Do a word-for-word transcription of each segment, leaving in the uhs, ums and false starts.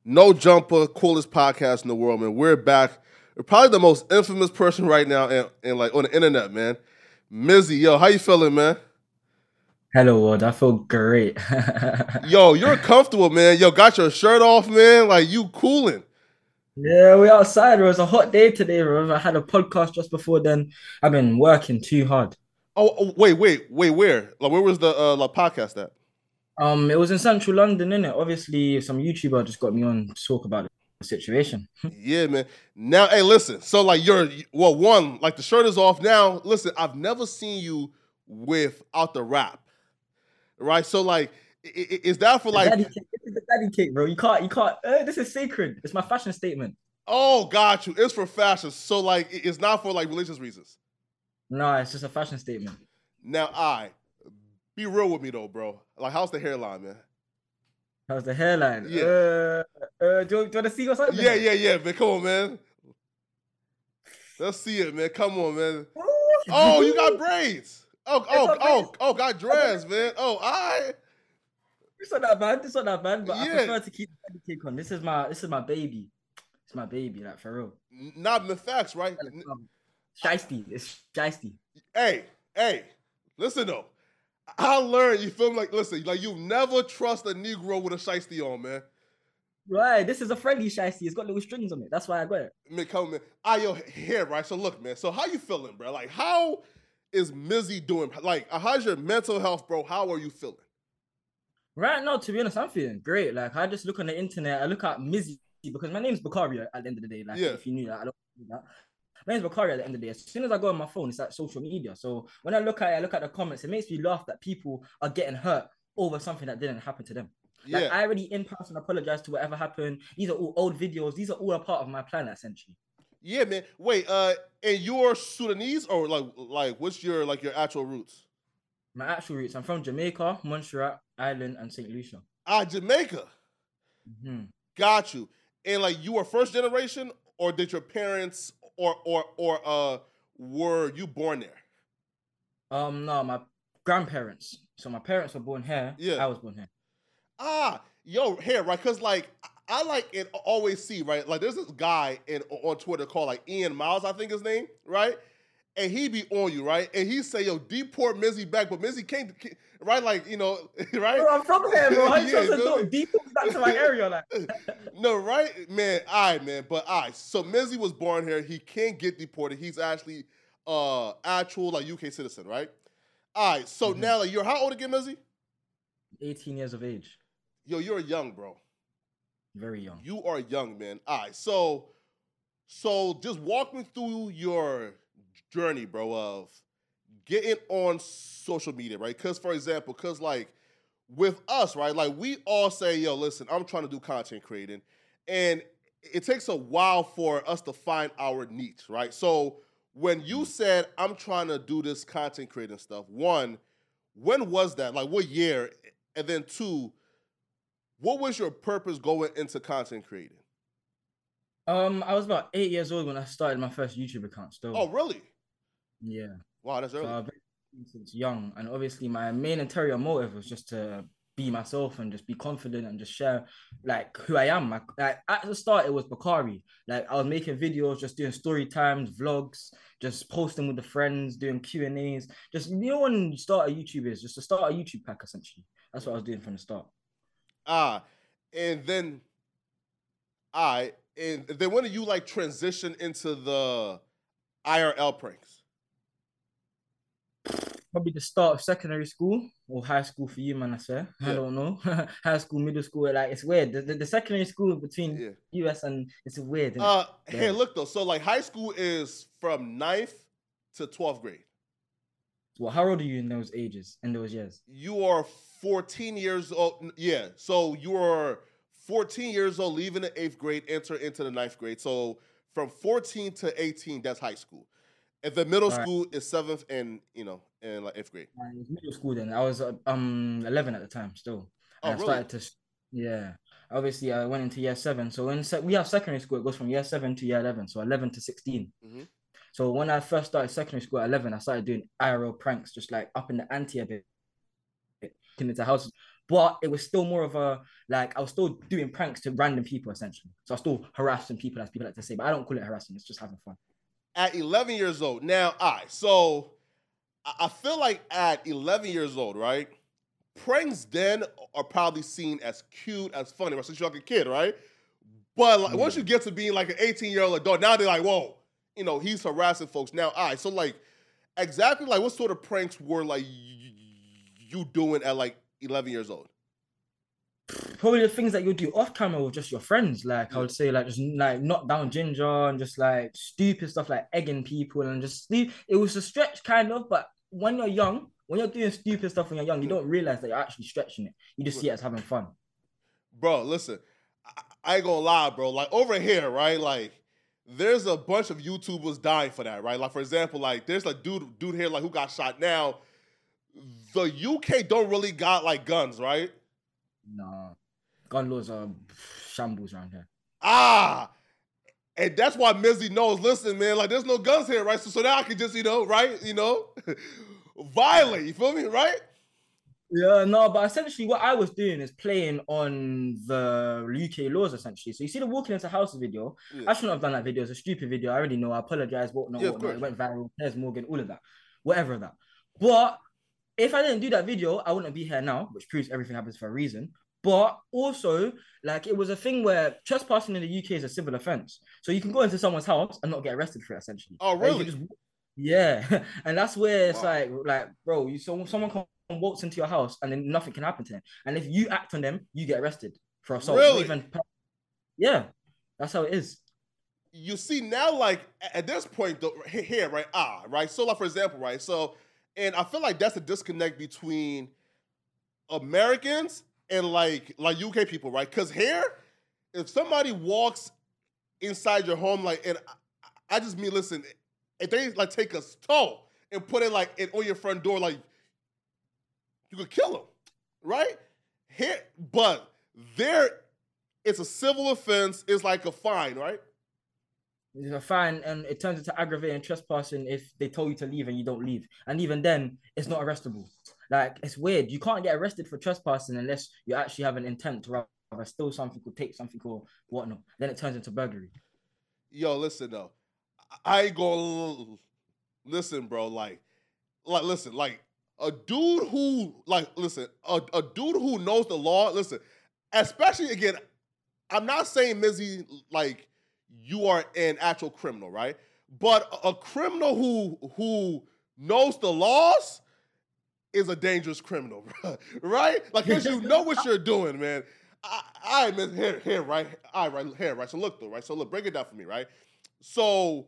No Jumper, coolest podcast in the world, man. We're back. We're probably the most infamous person right now and, and like on the internet, man. Mizzy, yo, how you feeling, man? Hello, Ward. I feel great. Yo, you're comfortable, man. Yo, got your shirt off, man. Like you cooling. Yeah, we outside. It was a hot day today, bro. I had a podcast just before then. I've been working too hard. Oh, oh, wait, wait, wait. Where? Like, where was the uh, like podcast at? Um, it was in central London, innit? Obviously, some YouTuber just got me on to talk about the situation. Yeah, man. Now, hey, listen. So, like, you're well, one, like the shirt is off now. Listen, I've never seen you without the wrap, right? So, like, i- i- is that for The like? daddy cake. This is the daddy cake, bro. You can't, you can't. Uh, this is sacred. It's my fashion statement. Oh, got you. It's for fashion. So, like, it- it's not for like religious reasons. No, it's just a fashion statement. Now, I be real with me though, bro. Like, how's the hairline, man? How's the hairline? Yeah, Uh, uh, do, you, do you want to see what's happening? yeah, yeah, yeah, man. Come on, man. Let's see it, man. Come on, man. Oh, you got braids. Oh, It's oh, not oh, oh, got dreads, man. Oh, I. It's not that bad. It's not that bad, but I Yeah. prefer to keep the daddy cake on. This is my this is my baby. It's my baby, like for real. Not in the facts, right? Um, Shiesty. It's shiesty. Hey, hey, listen though. I learned, you feel me? Like, listen, like you never trust a Negro with a shiesty on, man. Right. This is a friendly shiesty. It's got little strings on it. That's why I got it. Man, come, man. I your hair, right? So look, man. So how you feeling, bro? Like, how is Mizzy doing? Like, how's your mental health, bro? How are you feeling? Right now, to be honest, I'm feeling great. Like I just look on the internet, I look at Mizzy because my name's Bakari at the end of the day. Like Yeah. if you knew that, I don't do that. My name's Bakari at the end of the day. As soon as I go on my phone, it's like social media. So when I look at it, I look at the comments, it makes me laugh that people are getting hurt over something that didn't happen to them. Like Yeah. I already in person apologize to whatever happened. These are all old videos. These are all a part of my plan, essentially. Yeah, man. Wait, uh, and you're Sudanese or like like what's your like your actual roots? My actual roots. I'm from Jamaica, Montserrat, Island, and Saint Lucia. Ah, Jamaica. Mm-hmm. Got you. And like you were first generation, or did your parents or or or uh were you born there? Um, no, my grandparents. So my parents were born here. Yeah. I was born here. Ah, yo, here, right? Cause like I I, like and always see, right? Like there's this guy in on Twitter called like Ian Miles, I think his name, right? And he be on you, right? And he say, yo, deport Mizzy back, but Mizzy can't, can't- right? Like, you know, right? Bro, I'm from here, bro. I'm Yeah, supposed to feel me? do deep back to my area, like. No, right? Man, all right, man. But all right, so Mizzy was born here. He can't get deported. He's actually uh actual like U K citizen, right? All right, so Mhm. now like you're how old again, Mizzy? eighteen years of age. Yo, you're young, bro. Very young. You are young, man. All right, so so just walk me through your journey, bro, of getting on social media, right? Because, for example, because like with us, right, like we all say, yo, listen, I'm trying to do content creating, and it takes a while for us to find our niche, right? So when you said I'm trying to do this content creating stuff, one, when was that? Like what year? And then two, what was your purpose going into content creating? Um, I was about eight years old when I started my first YouTube account. Oh, Still, really? yeah. Wow, that's So early. I've been since young, and obviously my main interior motive was just to be myself and just be confident and just share like who I am. Like, like at the start, it was Bakari. Like I was making videos, just doing story times, vlogs, just posting with the friends, doing Q and A's. Just you know when you start a YouTube is just to start a YouTube pack essentially. That's what I was doing from the start. Ah, and then I and then when did you like transition into the I R L pranks? Probably the start of secondary school or high school for you, man. I say I Yeah, don't know. High school, middle school, like it's weird. The, the, the secondary school between yeah. U S and it's weird, isn't it? Uh, hey, The, look though. So like high school is from ninth to twelfth grade. well, how old are you in those ages, in those years? You are fourteen years old. Yeah, so you are fourteen years old, leaving the eighth grade, enter into the ninth grade. So from fourteen to eighteen, that's high school. And the middle All right, school is seventh and you know and like eighth grade. it was middle school then. I was uh, um eleven at the time still, Oh, and I really? started to, s- yeah. Obviously, I went into year seven. So when se- we have secondary school, it goes from year seven to year eleven. So eleven to sixteen. Mm-hmm. So when I first started secondary school at eleven, I started doing I R L pranks, just like up in the ante a bit into houses. but it was still more of a, like, I was still doing pranks to random people, essentially. So I was still harassing people, as people like to say, but I don't call it harassing. It's just having fun. At eleven years old, now, all right, so I feel like at eleven years old, right, pranks then are probably seen as cute, as funny, right, since you're like a kid, right? But like, mm. once you get to being like an eighteen-year-old adult, now they're like, whoa, you know, he's harassing folks. Now, all right, so like, exactly like what sort of pranks were like you doing at like eleven years old? Probably the things that you do off camera with just your friends. Like, yeah. I would say, like, just like knock down Ginger and just like stupid stuff like egging people and just sleep. It was a stretch kind of, but when you're young, when you're doing stupid stuff when you're young, you don't realize that you're actually stretching it. You just see it as having fun. Bro, listen, I, I ain't gonna lie, bro. Like over here, right? Like, there's a bunch of YouTubers dying for that, right? Like, for example, like there's a dude, dude here, like who got shot. Now, the U K don't really got like guns, right? No, gun laws are shambles around here. Ah, and that's why Mizzy knows. Listen, man, like there's no guns here, right? So, so now I can just, you know, right, you know, violate. You feel me, right? Yeah, no, but essentially what I was doing is playing on the U K laws, essentially. So you see the walking into houses video. Yeah. I shouldn't have done that video. It's a stupid video. I already know. I apologize. Whatnot, yeah, whatnot. It went viral. There's Morgan, all of that, whatever of that. But if I didn't do that video, I wouldn't be here now, which proves everything happens for a reason. But also, like, it was a thing where trespassing in the U K is a civil offense. So you can go into someone's house and not get arrested for it, essentially. Oh, really? Just, yeah. And that's where it's wow. like, like, bro, you so someone can walks into your house and then nothing can happen to them. And if you act on them, you get arrested for assault. Really? Even... Yeah. That's how it is. You see, now, like, at this point, though, here, right? Ah, right? So, like, for example, right? So, and I feel like that's a disconnect between Americans and like like U K people, right? Because here, if somebody walks inside your home, like, and I, I just mean, listen, if they like take a toe and put it like it on your front door, like you could kill them, right? Here, but there, it's a civil offense. It's like a fine, right? It's a fine, and it turns into aggravated trespassing if they told you to leave and you don't leave. And even then, it's not arrestable. Like, it's weird. You can't get arrested for trespassing unless you actually have an intent to rather steal something or take something or whatnot. Then it turns into burglary. Yo, listen, though. I ain't gonna... Listen, bro. Like, like, listen, like, a dude who, like, listen, a, a dude who knows the law, listen, especially, again, I'm not saying, Mizzy, like, you are an actual criminal, right? But a criminal who who knows the laws is a dangerous criminal, right? Like, because you know what you're doing, man. I, I man, here, here, right? All right, right, here, right? So look, though, right? So look, break it down for me, right? So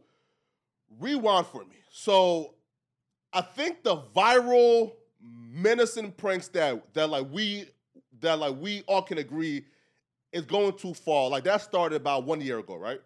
rewind for me. So I think the viral menacing pranks that that like we that like we all can agree is going too far. Like that started about one year ago, right?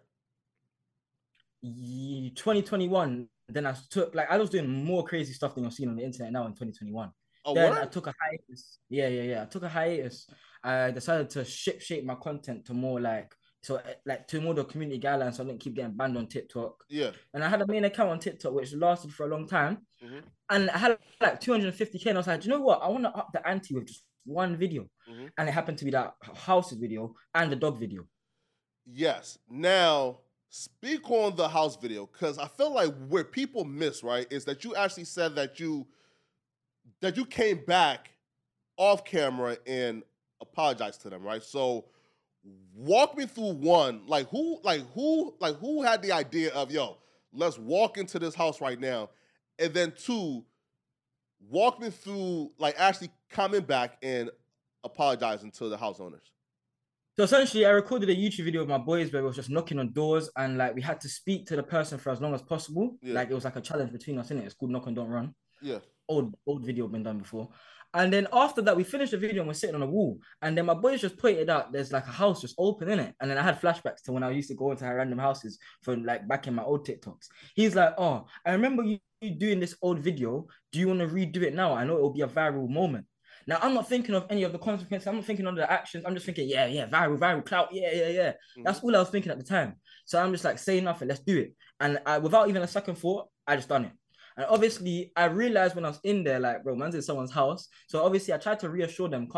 twenty twenty-one. Then I took like I was doing more crazy stuff than you're seeing on the internet now in twenty twenty-one. Oh, then word? I took a hiatus. Yeah, yeah, yeah. I took a hiatus. I decided to ship shape my content to more like so like to more the community guidelines, so I didn't keep getting banned on TikTok. Yeah. And I had a main account on TikTok which lasted for a long time, mm-hmm. and I had like two hundred fifty K. And I was like, do you know what? I want to up the ante with just one video, mm-hmm. and it happened to be that houses video and the dog video. Yes. Now, speak on the house video, because I feel like where people miss, right, is that you actually said that you that you came back off camera and apologized to them, right? So walk me through one, like who, like who, like who had the idea of, yo, let's walk into this house right now, and then two, walk me through like actually coming back and apologizing to the house owners. So essentially, I recorded a YouTube video with my boys where we was just knocking on doors, and like we had to speak to the person for as long as possible. Yeah. Like it was like a challenge between us, innit? It's called Knock and Don't Run. Yeah. Old old video been done before. And then after that, we finished the video and we're sitting on a wall. And then my boys just pointed out there's like a house just open in it. And then I had flashbacks to when I used to go into random houses for like back in my old TikToks. He's like, oh, I remember you doing this old video. Do you want to redo it now? I know it'll be a viral moment. Now, I'm not thinking of any of the consequences. I'm not thinking of the actions. I'm just thinking, yeah, yeah, viral, viral, clout. Yeah, yeah, yeah. Mm-hmm. That's all I was thinking at the time. So I'm just like, say nothing. Let's do it. And I, without even a second thought, I just done it. And obviously, I realized when I was in there, like, bro, man's in someone's house. So obviously, I tried to reassure them, like,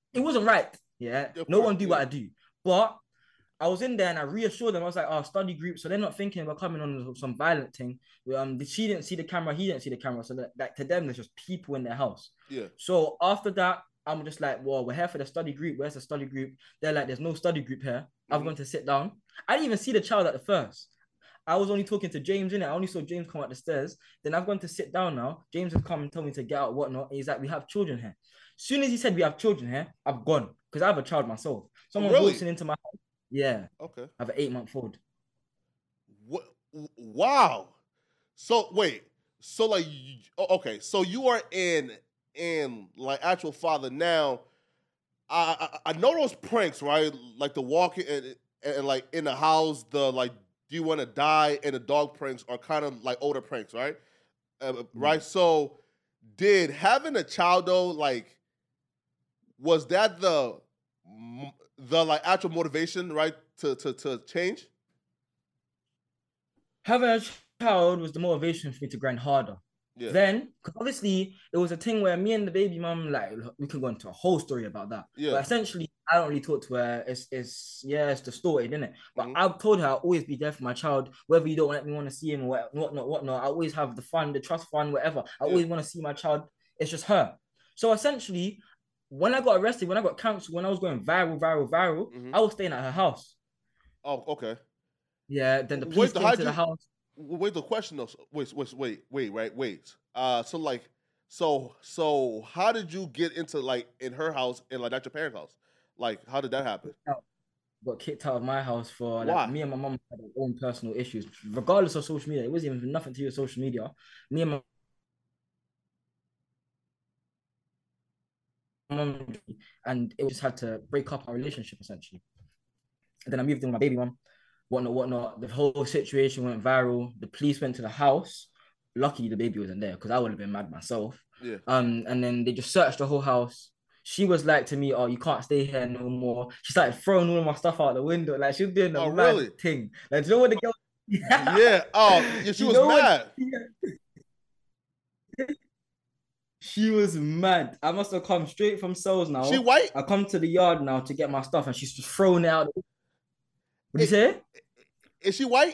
it wasn't right. Yeah, Of no course, one do yeah. what I do, but I was in there and I reassured them. I was like, "Oh, study group," so they're not thinking we're coming on some violent thing. Um, she didn't see the camera, he didn't see the camera, so that, that to them, there's just people in their house. Yeah. So after that, I'm just like, "Well, we're here for the study group. Where's the study group?" They're like, "There's no study group here." Mm-hmm. I'm going to sit down. I didn't even see the child at the first. I was only talking to James in it. I only saw James come up the stairs. Then I've gone to sit down now. James has come and told me to get out, whatnot. And he's like, "We have children here." As soon as he said we have children here, I've gone because I have a child myself. Someone really? walks in into my house. Yeah. Okay. I have an eight month old. What? Wow. So wait. So like, okay. So you are in in like actual father now. I I, I know those pranks, right? Like the walking and, and like in the house, the like, do you want to die? And the dog pranks are kind of like older pranks, right? Uh, mm. Right. So did having a child though, like, was that the the like actual motivation, right, to to to change? Having a child was the motivation for me to grind harder. Yeah. Then, because obviously it was a thing where me and the baby mom, like, we could go into a whole story about that. Yeah. But essentially, I don't really talk to her. It's, it's yeah, it's distorted, isn't it? But mm-hmm. I've told her I'll always be there for my child, whether you don't let me want to see him or whatnot, whatnot. I always have the fun, the trust fund, whatever. I yeah. always want to see my child. It's just her. So essentially, when I got arrested, when I got cancelled, when I was going viral, viral, viral, mm-hmm. I was staying at her house. Oh, okay. Yeah, then the police Wait, came to you... the house. Wait, the question though. Wait, wait, wait, wait, right, wait. Uh, so like, so, so, how did you get into like in her house and like at your parents' house? Like, how did that happen? Got kicked out of my house for like Why? me and my mom had our own personal issues, regardless of social media. It wasn't even nothing to do with social media. Me and my mom, and it just had to break up our relationship essentially. And then I moved in with my baby mom. Whatnot, whatnot. The whole situation went viral. The police went to the house. Luckily, the baby wasn't there because I would have been mad myself. Yeah. Um, and then they just searched the whole house. She was like to me, "Oh, you can't stay here no more." She started throwing all of my stuff out the window. Like she was doing a oh, mad really? thing. Like, do you know what the girl? yeah. Oh, yeah, she was mad. What... She was mad. I must have come straight from Seoul now. She white? I come to the yard now to get my stuff, and she's just throwing it out. What did you say? Is she white?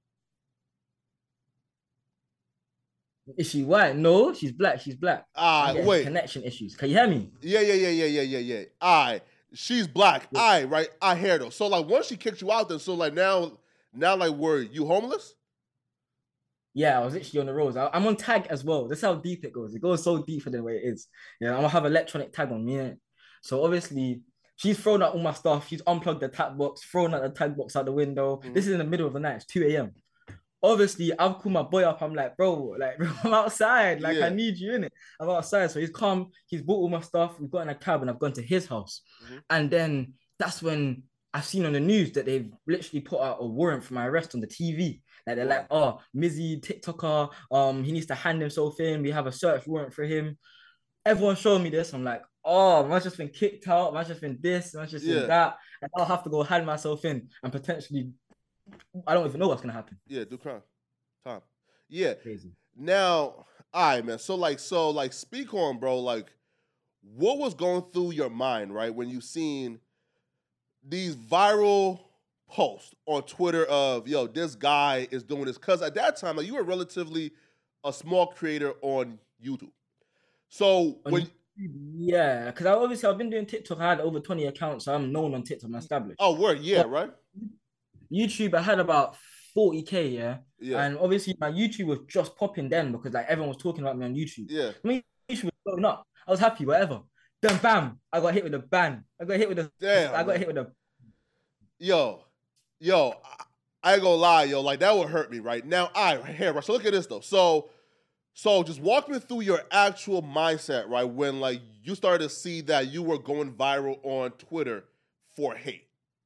Is she white? No, she's black. She's black. Ah, uh, wait. Connection issues. Can you hear me? Yeah, yeah, yeah, yeah, yeah, yeah, yeah. All right. She's black. Yeah. All right, right. I hear though. So like, once she kicked you out, then so like now, now like, were you homeless? Yeah, I was literally on the roads. I, I'm on tag as well. That's how deep it goes. It goes so deep for the way it is. Yeah, I'm gonna have electronic tag on me. So obviously, she's thrown out all my stuff. She's unplugged the tag box, thrown out the tag box out the window. Mm-hmm. This is in the middle of the night. It's two a.m. Obviously, I've called my boy up. I'm like, bro, like, bro, I'm outside. Like, yeah. I need you in it. I'm outside. So he's come. He's bought all my stuff. We've got in a cab and I've gone to his house. Mm-hmm. And then that's when I've seen on the news that they've literally put out a warrant for my arrest on the T V. Like, they're wow. like, oh, Mizzy, TikToker, um, he needs to hand himself in. We have a search warrant for him. Everyone showed me this. I'm like, oh, man's just been kicked out. Man's just been this. Man's just yeah. been that. And I'll have to go hand myself in and potentially, I don't even know what's going to happen. Yeah, do crime. Time. Yeah. Crazy. Now, all right, man. So, like, so, like, speak on, bro, like, what was going through your mind, right, when you seen these viral posts on Twitter of, yo, this guy is doing this? Because at that time, like, you were relatively a small creator on YouTube. So, on when... Yeah, because I obviously, I've been doing TikTok. I had over twenty accounts, so I'm known on TikTok. I'm established. Oh, word. Yeah, but right? YouTube, I had about forty K, yeah? yeah. And obviously, my YouTube was just popping then because, like, everyone was talking about me on YouTube. Yeah. I mean, YouTube was blowing up. I was happy, whatever. Then, bam, I got hit with a ban. I got hit with a... Damn. I got man. hit with a... Yo, yo, I ain't gonna lie, yo. Like, that would hurt me right now. All right, here, right. So, look at this, though. So... So just walk me through your actual mindset, right? When like you started to see that you were going viral on Twitter for hate.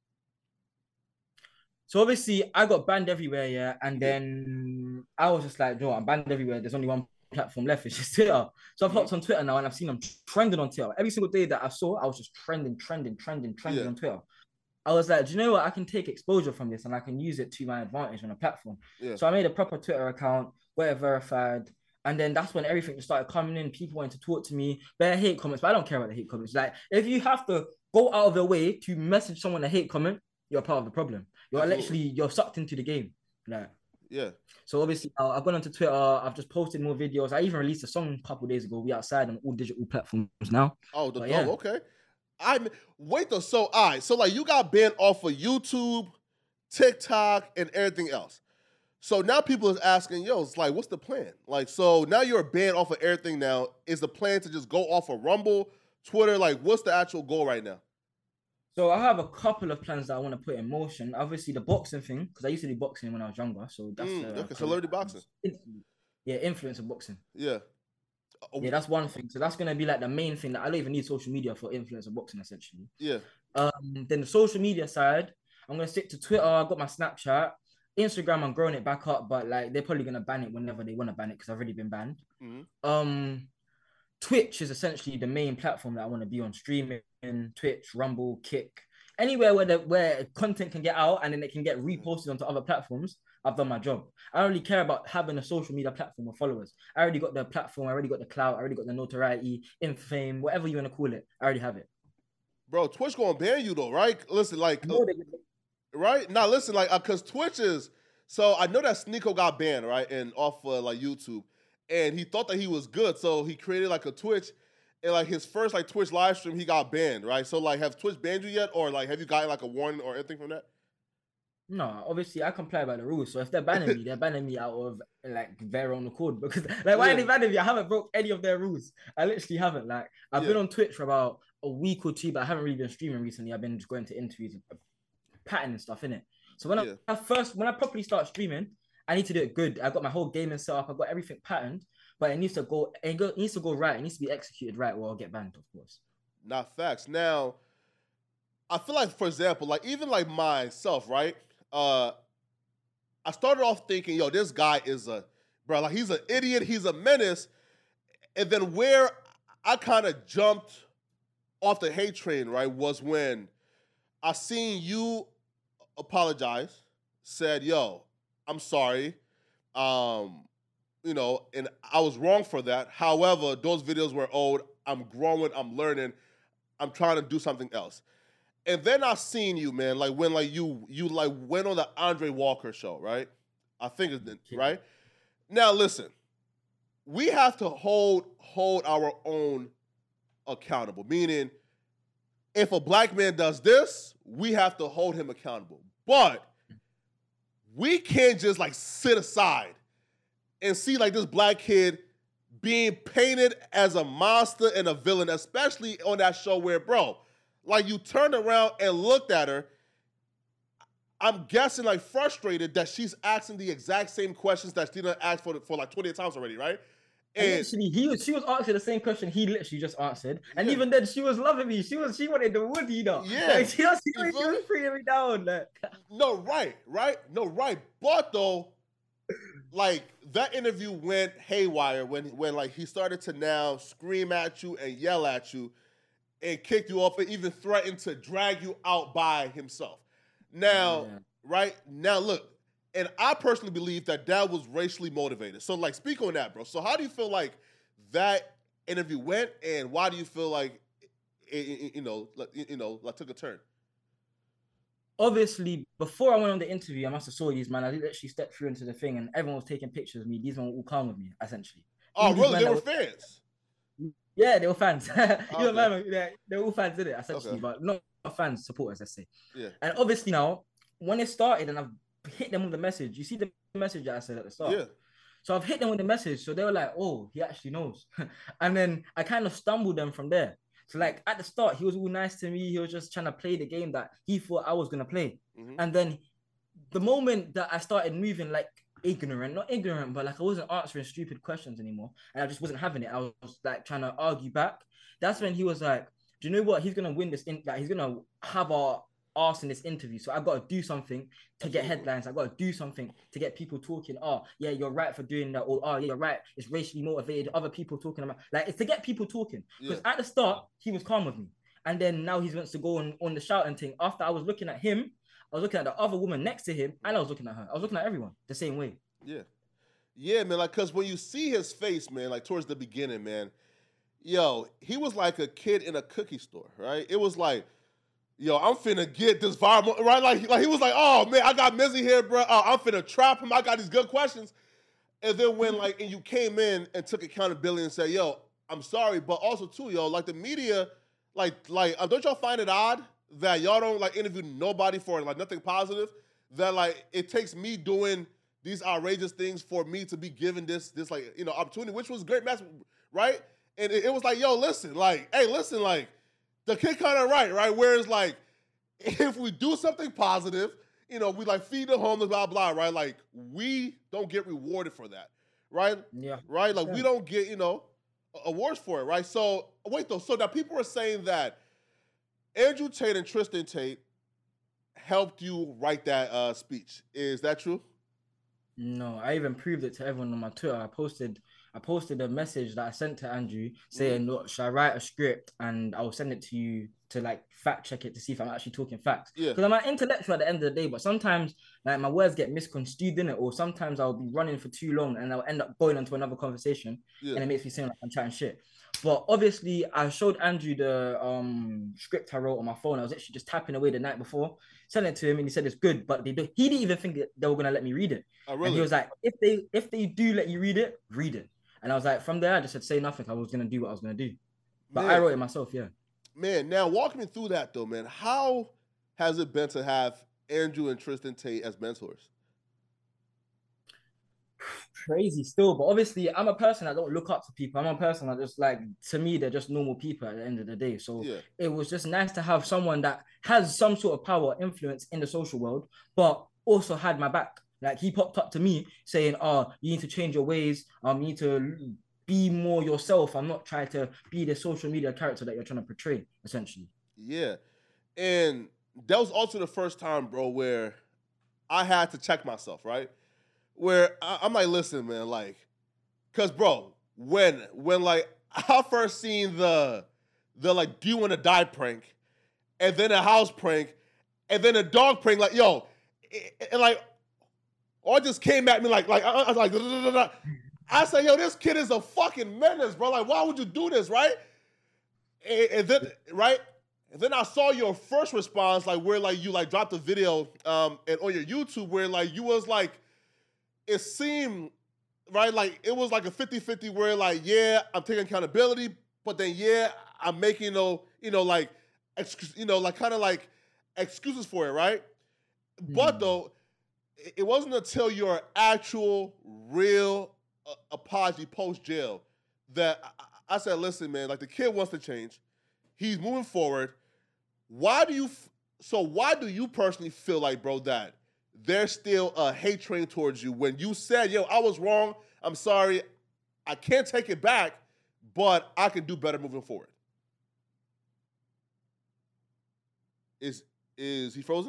So obviously I got banned everywhere, yeah. And then I was just like, Joe, I'm banned everywhere. There's only one platform left, it's just Twitter. So I've hopped on Twitter now and I've seen them trending on Twitter. Every single day that I saw, I was just trending, trending, trending, trending yeah. on Twitter. I was like, do you know what? I can take exposure from this and I can use it to my advantage on a platform. Yeah. So I made a proper Twitter account, got it verified. And then that's when everything just started coming in. People wanted to talk to me. Bare hate comments, but I don't care about the hate comments. Like, if you have to go out of the way to message someone a hate comment, you're part of the problem. You're Absolutely. literally, you're sucked into the game. Like, yeah. So obviously, uh, I've gone onto Twitter. I've just posted more videos. I even released a song a couple days ago. We outside on all digital platforms now. Oh, the, yeah. oh okay. I wait though. So, all right. So, like, you got banned off of YouTube, TikTok, and everything else. So now people is asking, yo, it's like, what's the plan? Like, so now you're banned off of everything now. Is the plan to just go off of Rumble, Twitter? Like, what's the actual goal right now? So I have a couple of plans that I want to put in motion. Obviously, the boxing thing, because I used to do boxing when I was younger. So that's mm, uh, okay, celebrity boxing. Yeah, influencer boxing. Yeah. Yeah, that's one thing. So that's gonna be like the main thing that I don't even need social media for influencer boxing, essentially. Yeah. Um, then the social media side, I'm gonna stick to Twitter. I got my Snapchat. Instagram, I'm growing it back up, but like they're probably gonna ban it whenever they want to ban it because I've already been banned. Mm-hmm. Um, Twitch is essentially the main platform that I want to be on, streaming. Twitch, Rumble, Kick, anywhere where the where content can get out and then it can get reposted onto other platforms. I've done my job. I don't really care about having a social media platform with followers. I already got the platform. I already got the clout. I already got the notoriety, infame, whatever you want to call it. I already have it. Bro, Twitch gonna ban you though, right? Listen, like. No, Right now, listen, like, uh, cause Twitch is so I know that Sneeko got banned, right, and off uh, like YouTube, and he thought that he was good, so he created like a Twitch, and like his first like Twitch live stream, he got banned, right? So like, have Twitch banned you yet, or like, have you gotten like a warning or anything from that? No, obviously I comply by the rules. So if they're banning me, they're banning me out of like their own accord. Because like, why yeah. are they banning me? I haven't broke any of their rules. I literally haven't. Like, I've yeah. been on Twitch for about a week or two, but I haven't really been streaming recently. I've been just going to interviews. Pattern and stuff in it. So when yeah. I, I first when I properly start streaming, I need to do it good. I got my whole gaming set up. I got everything patterned, but it needs to go. It, go, it needs to go right. It needs to be executed right, or I'll get banned, of course. Not facts. Now, I feel like, for example, like even like myself, right? Uh, I started off thinking, yo, this guy is a bro. Like he's an idiot. He's a menace. And then where I kind of jumped off the hate train, right, was when I seen you apologize, said, yo, I'm sorry. Um, you know, and I was wrong for that. However, those videos were old. I'm growing, I'm learning, I'm trying to do something else. And then I seen you, man, like when like you you like went on the Andre Walker show, right? I think it's right. Now listen, we have to hold hold our own accountable. Meaning, if a black man does this, we have to hold him accountable. But we can't just like sit aside and see like this black kid being painted as a monster and a villain, especially on that show where, bro, like you turned around and looked at her. I'm guessing like frustrated that she's asking the exact same questions that she done asked for for like twenty times already, right? And literally, he was she was answering the same question he literally just answered, and yeah. even then she was loving me. She was she wanted the wood, you know. Yeah, like, she was, she was, she was freeing me down. Like. No, right, right, no, right. But though, like that interview went haywire when when like he started to now scream at you and yell at you, and kick you off, and even threatened to drag you out by himself. Now, yeah. right now, look. And I personally believe that that was racially motivated. So, like, speak on that, bro. So, how do you feel like that interview went, and why do you feel like it, it, you know, like, you know, like took a turn? Obviously, before I went on the interview, I must have saw these man. I literally stepped through into the thing, and everyone was taking pictures of me. These men were all calm with me, essentially. Oh, These really? They were fans. Yeah, they were fans. Okay. you know, man, yeah, they were all fans, did it? Essentially, okay. But not fans, supporters, let's say. Yeah. And obviously now, when it started, and I've hit them with the message. You see the message that I said at the start? Yeah. So I've hit them with the message. So they were like, oh, he actually knows. And then I kind of stumbled them from there. So like at the start, he was all nice to me. He was just trying to play the game that he thought I was going to play. Mm-hmm. And then the moment that I started moving like ignorant, not ignorant, but like I wasn't answering stupid questions anymore. And I just wasn't having it. I was like trying to argue back. That's when he was like, do you know what? He's going to win this. In- like he's going to have our asked in this interview, so I got to do something to get headlines. I got to do something to get people talking. Oh, yeah, you're right for doing that. Or oh, yeah, you're right. It's racially motivated. Other people talking about like it's to get people talking. Because yeah. at the start he was calm with me, and then now he wants to go on on the shouting thing. After I was looking at him, I was looking at the other woman next to him, and I was looking at her. I was looking at everyone the same way. Yeah, Yeah, man. Like, cause when you see his face, man, like towards the beginning, man, yo, he was like a kid in a cookie store, right? It was like, yo, I'm finna get this viral, right? Like, like he was like, oh man, I got Mizzy here, bro. Uh, I'm finna trap him. I got these good questions. And then when like, and you came in and took accountability and said, yo, I'm sorry, but also too, yo, like the media, like, like, uh, don't y'all find it odd that y'all don't like interview nobody for like nothing positive? That like it takes me doing these outrageous things for me to be given this, this like, you know, opportunity, which was great, match, right? And it, it was like, yo, listen, like, hey, listen, like, the kid kind of right, right? Whereas like, if we do something positive, you know, we like feed the homeless, blah, blah, right? Like, we don't get rewarded for that, right? Yeah. Right? Like, Yeah. we don't get, you know, awards for it, right? So, wait, though. So now people are saying that Andrew Tate and Tristan Tate helped you write that uh, speech. Is that true? No, I even proved it to everyone on my Twitter. I posted I posted a message that I sent to Andrew saying, Mm-hmm. look, should I write a script and I'll send it to you to like fact check it to see if I'm actually talking facts. Yeah. Because I'm an intellectual at the end of the day, but sometimes like my words get misconstrued in it, or sometimes I'll be running for too long and I'll end up going into another conversation Yeah. and it makes me seem like I'm chatting shit. But obviously, I showed Andrew the um script I wrote on my phone. I was actually just tapping away the night before, sent it to him, and he said it's good. But they do, he didn't even think that they were gonna let me read it. Oh, And really? he was like, if they if they do let you read it, read it. And I was like, from there, I just said say nothing. I was gonna do what I was gonna do. But Man. I wrote it myself, yeah. Man, now walk me through that though, man. How has it been to have Andrew and Tristan Tate as mentors? Crazy still, but obviously I'm a person that don't look up to people. I'm a person that just like, to me, they're just normal people at the end of the day. So Yeah. it was just nice to have someone that has some sort of power, influence in the social world, but also had my back. Like he popped up to me saying, oh, you need to change your ways. Um, you need to be more yourself. I'm not trying to be the social media character that you're trying to portray, essentially. Yeah. And that was also the first time, bro, where I had to check myself, right? Where I, I'm like, listen, man, like, cause bro, when when like I first seen the the like do you want to die prank, and then a house prank, and then a dog prank, like yo, and like all just came at me like like I, I was like da, da, da, da. I said, yo, this kid is a fucking menace, bro. Like, why would you do this, right? And, and then right. And then I saw your first response, like where like you like dropped a video um and on your YouTube where like you was like, it seemed, right, like it was like a fifty-fifty where like, yeah, I'm taking accountability, but then yeah, I'm making, you know, you know, like, excuse, you know, like kind of like excuses for it, right? Mm. But though, it wasn't until your actual real uh, apology post jail that I, I said, listen, man, like the kid wants to change. He's moving forward. Why do you, so why do you personally feel like, bro, that there's still a hate train towards you when you said, yo, I was wrong, I'm sorry, I can't take it back, but I can do better moving forward? Is is he frozen?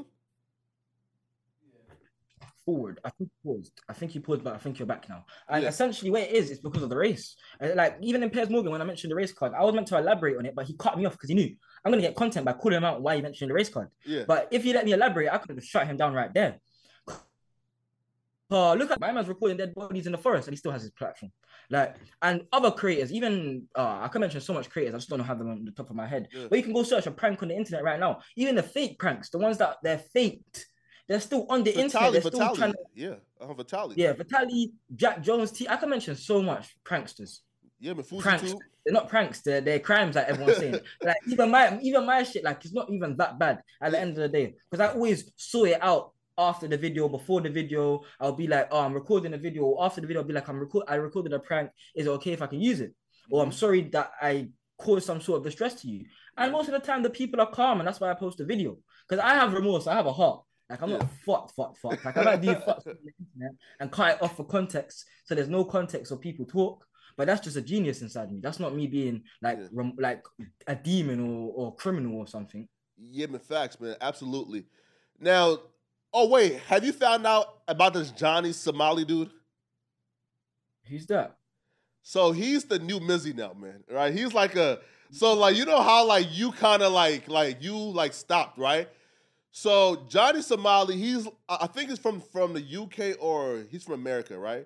Forward. I think he paused. I think he paused, but I think you're back now. And Yeah. essentially, what it is, it's because of the race. Like even in Piers Morgan, when I mentioned the race card, I was meant to elaborate on it, but he cut me off because he knew I'm gonna get content by calling him out why he mentioned the race card. Yeah. But if he let me elaborate, I could have shut him down right there. Oh, look at my man's recording dead bodies in the forest, and he still has his platform. Like, and other creators, even uh, I can mention so much creators, I just don't have them on the top of my head. Yeah. But you can go search a prank on the internet right now. Even the fake pranks, the ones that they're faked. They're still on the Vitaly, internet. They're Vitaly. still trying to, yeah, uh, Vitaly. yeah, Vitaly, Jack Jones, T. I can mention so much pranksters. Yeah, but pranks. They're not pranks. They're they're crimes, like everyone's saying. Like even my even my shit, like it's not even that bad at the end of the day. Because I always saw it out after the video, before the video. I'll be like, oh, I'm recording a video. After the video, I'll be like, I'm record. I recorded a prank. Is it okay if I can use it? Mm-hmm. Or I'm sorry that I caused some sort of distress to you. And most of the time, the people are calm, and that's why I post the video. Because I have remorse. I have a heart. Like, I'm yeah. not fuck, fuck, fuck. Like, I might do fuck on the internet and cut it off for context. So there's no context so people talk. But that's just a genius inside me. That's not me being like yeah. rem- like a demon or, or criminal or something. Yeah, man, facts, man. Absolutely. Now, oh, wait. Have you found out about this Johnny Somali dude? Who's that? So he's the new Mizzy now, man. Right? He's like a... So, like, you know how, like, you kind of, like, like, you, like, stopped, right? So Johnny Somali, he's, I think he's from, from the U K or he's from America, right?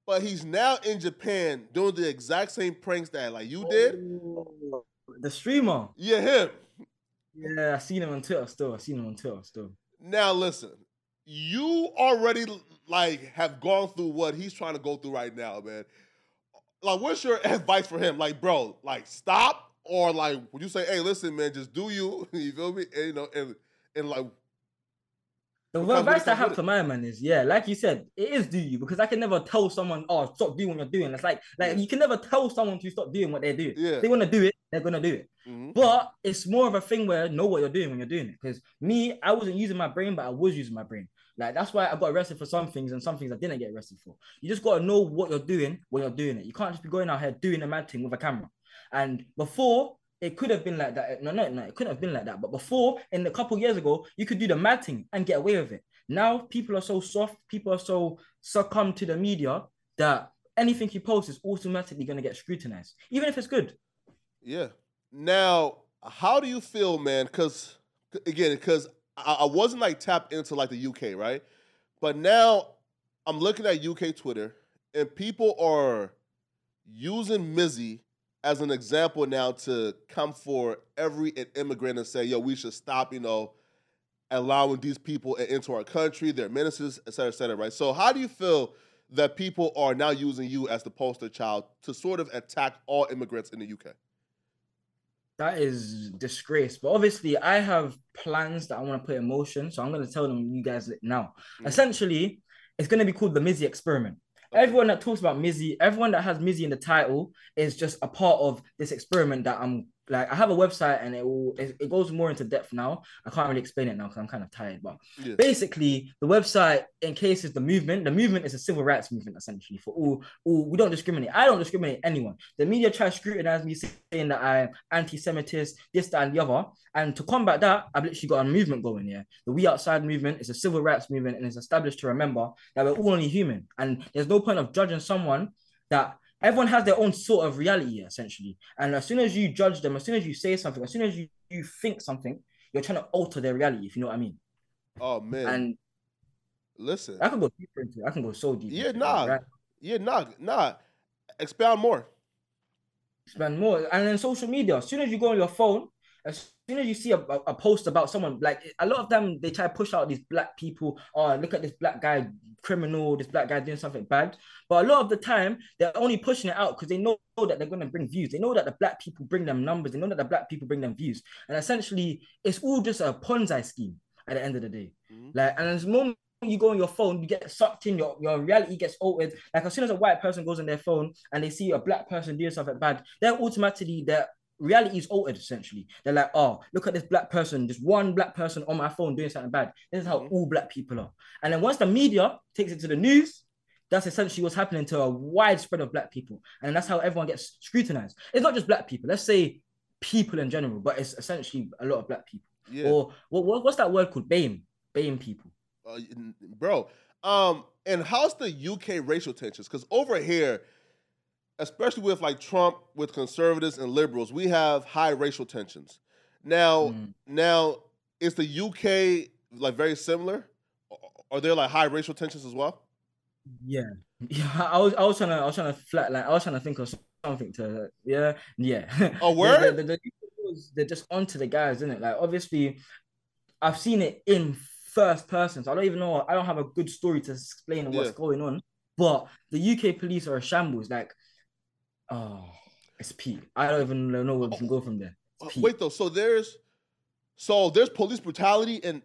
but he's now in Japan doing the exact same pranks that like you did. Oh, the streamer. Yeah, him. Yeah, I seen him on Twitter still. I seen him on Twitter still. Now listen, you already like have gone through what he's trying to go through right now, man. Like, what's your advice for him? Like, bro, like stop, or like would you say, hey, listen, man, just do you? You feel me? And, you know, and and like the what comes with advice it I comes have with to it. my man is, yeah, like you said, it is do you, because I can never tell someone, oh, stop doing what you're doing. It's like, like Yeah. you can never tell someone to stop doing what they're doing. Yeah. If they want to do it, they're gonna do it. Mhm. But it's more of a thing where know what you're doing when you're doing it. Because me, I wasn't using my brain, but I was using my brain. Like that's why I got arrested for some things and some things I didn't get arrested for. You just gotta know what you're doing when you're doing it. You can't just be going out here doing a mad thing with a camera. And before, it could have been like that. No, no, no, it couldn't have been like that. But before, in a couple of years ago, you could do the mad thing and get away with it. Now people are so soft, people are so succumbed to the media that anything you post is automatically gonna get scrutinized, even if it's good. Yeah. Now, how do you feel, man? Because again, because I, I wasn't like tapped into like the U K, right? But now I'm looking at U K Twitter, and people are using Mizzy as an example now to come for every immigrant and say, yo, we should stop, you know, allowing these people into our country, their ministers, et cetera, et cetera, right? So how do you feel that people are now using you as the poster child to sort of attack all immigrants in the U K? That is disgrace. But obviously, I have plans that I want to put in motion. So I'm going to tell them you guys now. Mm-hmm. Essentially, it's going to be called the Mizzy Experiment. Okay. Everyone that talks about Mizzy, everyone that has Mizzy in the title is just a part of this experiment that I'm like, I have a website and it will, it, it goes more into depth now. I can't really explain it now because I'm kind of tired, but yeah. Basically the website encases the movement. The movement is a civil rights movement, essentially, for all, all, we don't discriminate. I don't discriminate anyone. The media tries to scrutinize me saying that I'm anti-Semitist, this, that, and the other. And to combat that, I've literally got a movement going here. The We Outside movement is a civil rights movement and it's established to remember that we're all only human. And there's no point of judging someone that everyone has their own sort of reality, essentially. And as soon as you judge them, as soon as you say something, as soon as you, you think something, you're trying to alter their reality, if you know what I mean. Oh, man. And listen. I can go deeper into it. I can go so deep. Yeah, nah. It, right? Yeah, nah, nah. Expound more. Expound more. And then social media, as soon as you go on your phone, as soon as you see a, a, a post about someone, like a lot of them, they try to push out these black people. Oh, look at this black guy, criminal, this black guy doing something bad. But a lot of the time, they're only pushing it out because they know that they're going to bring views. They know that the black people bring them numbers. They know that the black people bring them views. And essentially, it's all just a Ponzi scheme at the end of the day. Mm-hmm. Like, and as moment you go on your phone, you get sucked in, your, your reality gets altered. Like, as soon as a white person goes on their phone and they see a black person doing something bad, they're automatically, their reality is altered, essentially. They're like, oh, look at this black person, this one black person on my phone doing something bad. This is how mm-hmm. all black people are. And then once the media takes it to the news, that's essentially what's happening to a wide spread of black people. And that's how everyone gets scrutinized. It's not just black people. Let's say people in general, but it's essentially a lot of black people. Yeah. Or what, what's that word called? BAME. BAME people. Uh, bro, um, and how's the U K racial tensions? Because over here, especially with like Trump, with conservatives and liberals, we have high racial tensions. Now, mm. now is the U K like very similar? Are there like high racial tensions as well? Yeah, yeah. I was, I was trying to, I was trying to flat, like I was trying to think of something to, yeah, yeah. Oh, word? the, the, the, the, they're just onto the guys, isn't it? Like obviously, I've seen it in first person, so I don't even know. I don't have a good story to explain what's yeah. going on. But the U K police are a shambles. Like, oh, it's peak. I don't even know where we can go from there. Uh, wait though, so there's, so there's police brutality and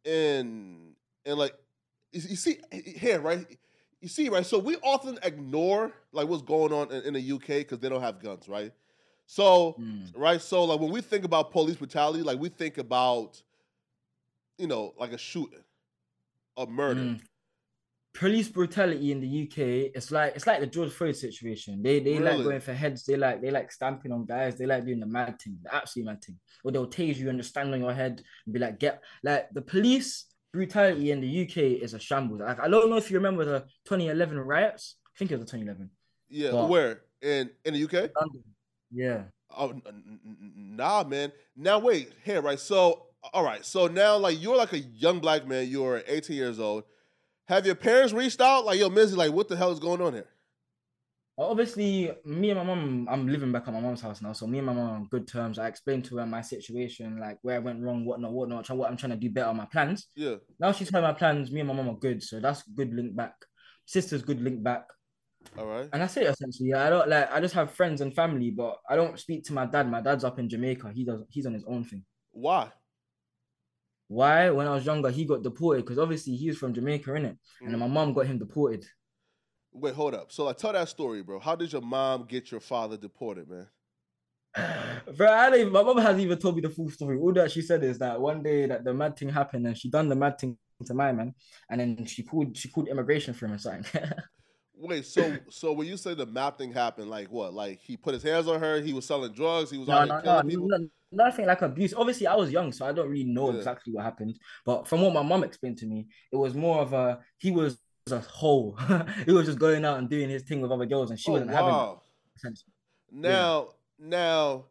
and and like, you, you see here, right? You see, right? So we often ignore like what's going on in, in the U K because they don't have guns, right? So, mm. right? So like when we think about police brutality, like we think about, you know, like a shooting, a murder. Mm. Police brutality in the U K, it's like it's like the George Floyd situation. They they really? like going for heads. They like they like stamping on guys. They like doing the mad thing, the absolute mad thing. Or they'll tase you and just stand on your head and be like, get like the police brutality in the U K is a shambles. Like, I don't know if you remember the twenty eleven riots. I think it was the twenty eleven. Yeah, but where in in the U K? London. Yeah. Oh nah, man. Now wait here, right? So all right, so now like you're like a young black man. You're eighteen years old. Have your parents reached out? Like, yo, Mizzy, like, what the hell is going on here? Obviously, me and my mom, I'm living back at my mom's house now. So me and my mom are on good terms. I explained to her my situation, like where I went wrong, whatnot, whatnot, try- what I'm trying to do better on my plans. Yeah. Now she's heard my plans. Me and my mom are good. So that's good link back. Sister's good link back. All right. And that's it essentially. I don't like I just have friends and family, but I don't speak to my dad. My dad's up in Jamaica. He does he's on his own thing. Why? Why? When I was younger, he got deported because obviously he was from Jamaica, innit? And then Mm. my mom got him deported. Wait, hold up. So, like, tell that story, bro. How did your mom get your father deported, man? Bro, I don't even, my mom hasn't even told me the full story. All that she said is that one day that the mad thing happened and she done the mad thing to my man, and then she called she called immigration for him and something. Wait, so so when you say the map thing happened, like what? Like he put his hands on her, he was selling drugs, he was out No, here no, no, killing people? no, nothing like abuse. Obviously, I was young, so I don't really know Yeah. exactly what happened. But from what my mom explained to me, it was more of a he was a whole. He was just going out and doing his thing with other girls, and she Oh wasn't having that. wow. Essentially. Yeah. Now, now,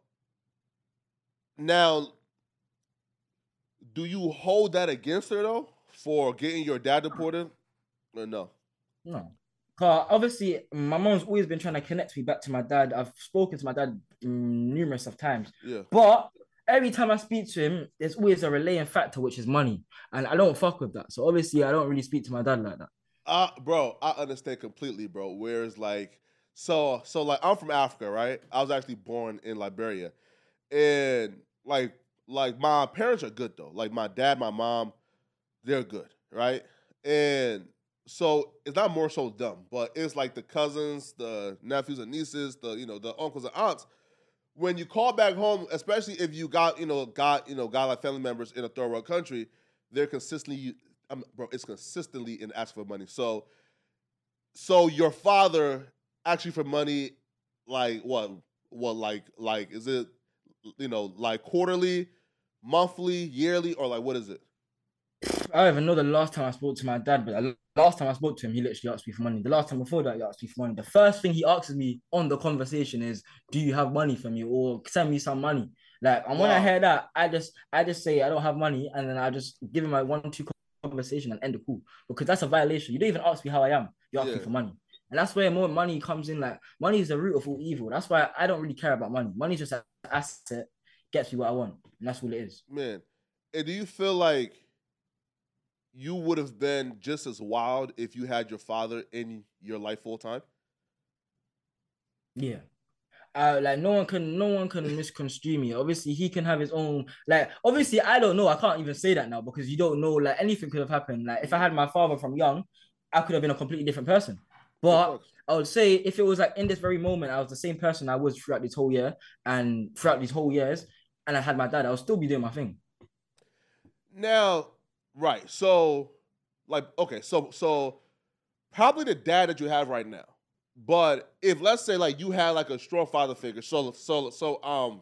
now, do you hold that against her though for getting your dad deported? Or no? No. Cause obviously, my mom's always been trying to connect me back to my dad. I've spoken to my dad mm, numerous of times, Yeah. but every time I speak to him, there's always a relaying factor, which is money, and I don't fuck with that. So obviously, I don't really speak to my dad like that. Uh, bro, I understand completely, bro. Whereas like, so so like I'm from Africa, right? I was actually born in Liberia, and like like my parents are good though. Like my dad, my mom, they're good, right? And so it's not more so them, but it's like the cousins, the nephews and nieces, the you know the uncles and aunts. When you call back home, especially if you got you know got you know got like family members in a third world country, they're consistently, um, bro, it's consistently in asking for money. So so your father actually for money, like what what like like is it you know like quarterly, monthly, yearly, or like what is it? I don't even know the last time I spoke to my dad, but the last time I spoke to him, he literally asked me for money. The last time before that, he asked me for money. The first thing he asks me on the conversation is, "Do you have money for me, or send me some money?" Like, and when I Wow, hear that, I just, I just say I don't have money, and then I just give him my one-two conversation and end the call because that's a violation. You don't even ask me how I am. You ask me yeah, for money, and that's where more money comes in. Like, money is the root of all evil. That's why I don't really care about money. Money's just an asset, gets me what I want, and that's all it is. man. And do you feel like you would have been just as wild if you had your father in your life full time? Yeah. Uh, like no one can no one can misconstrue me. Obviously, he can have his own like obviously I don't know. I can't even say that now because you don't know, like anything could have happened. Like if I Mm-hmm. had my father from young, I could have been a completely different person. Yeah, But facts. I would say if it was like in this very moment, I was the same person I was throughout this whole year and throughout these whole years, and I had my dad, I would still be doing my thing. Now, right. So, like, okay, so so probably the dad that you have right now. But if let's say like you had like a strong father figure, so so so um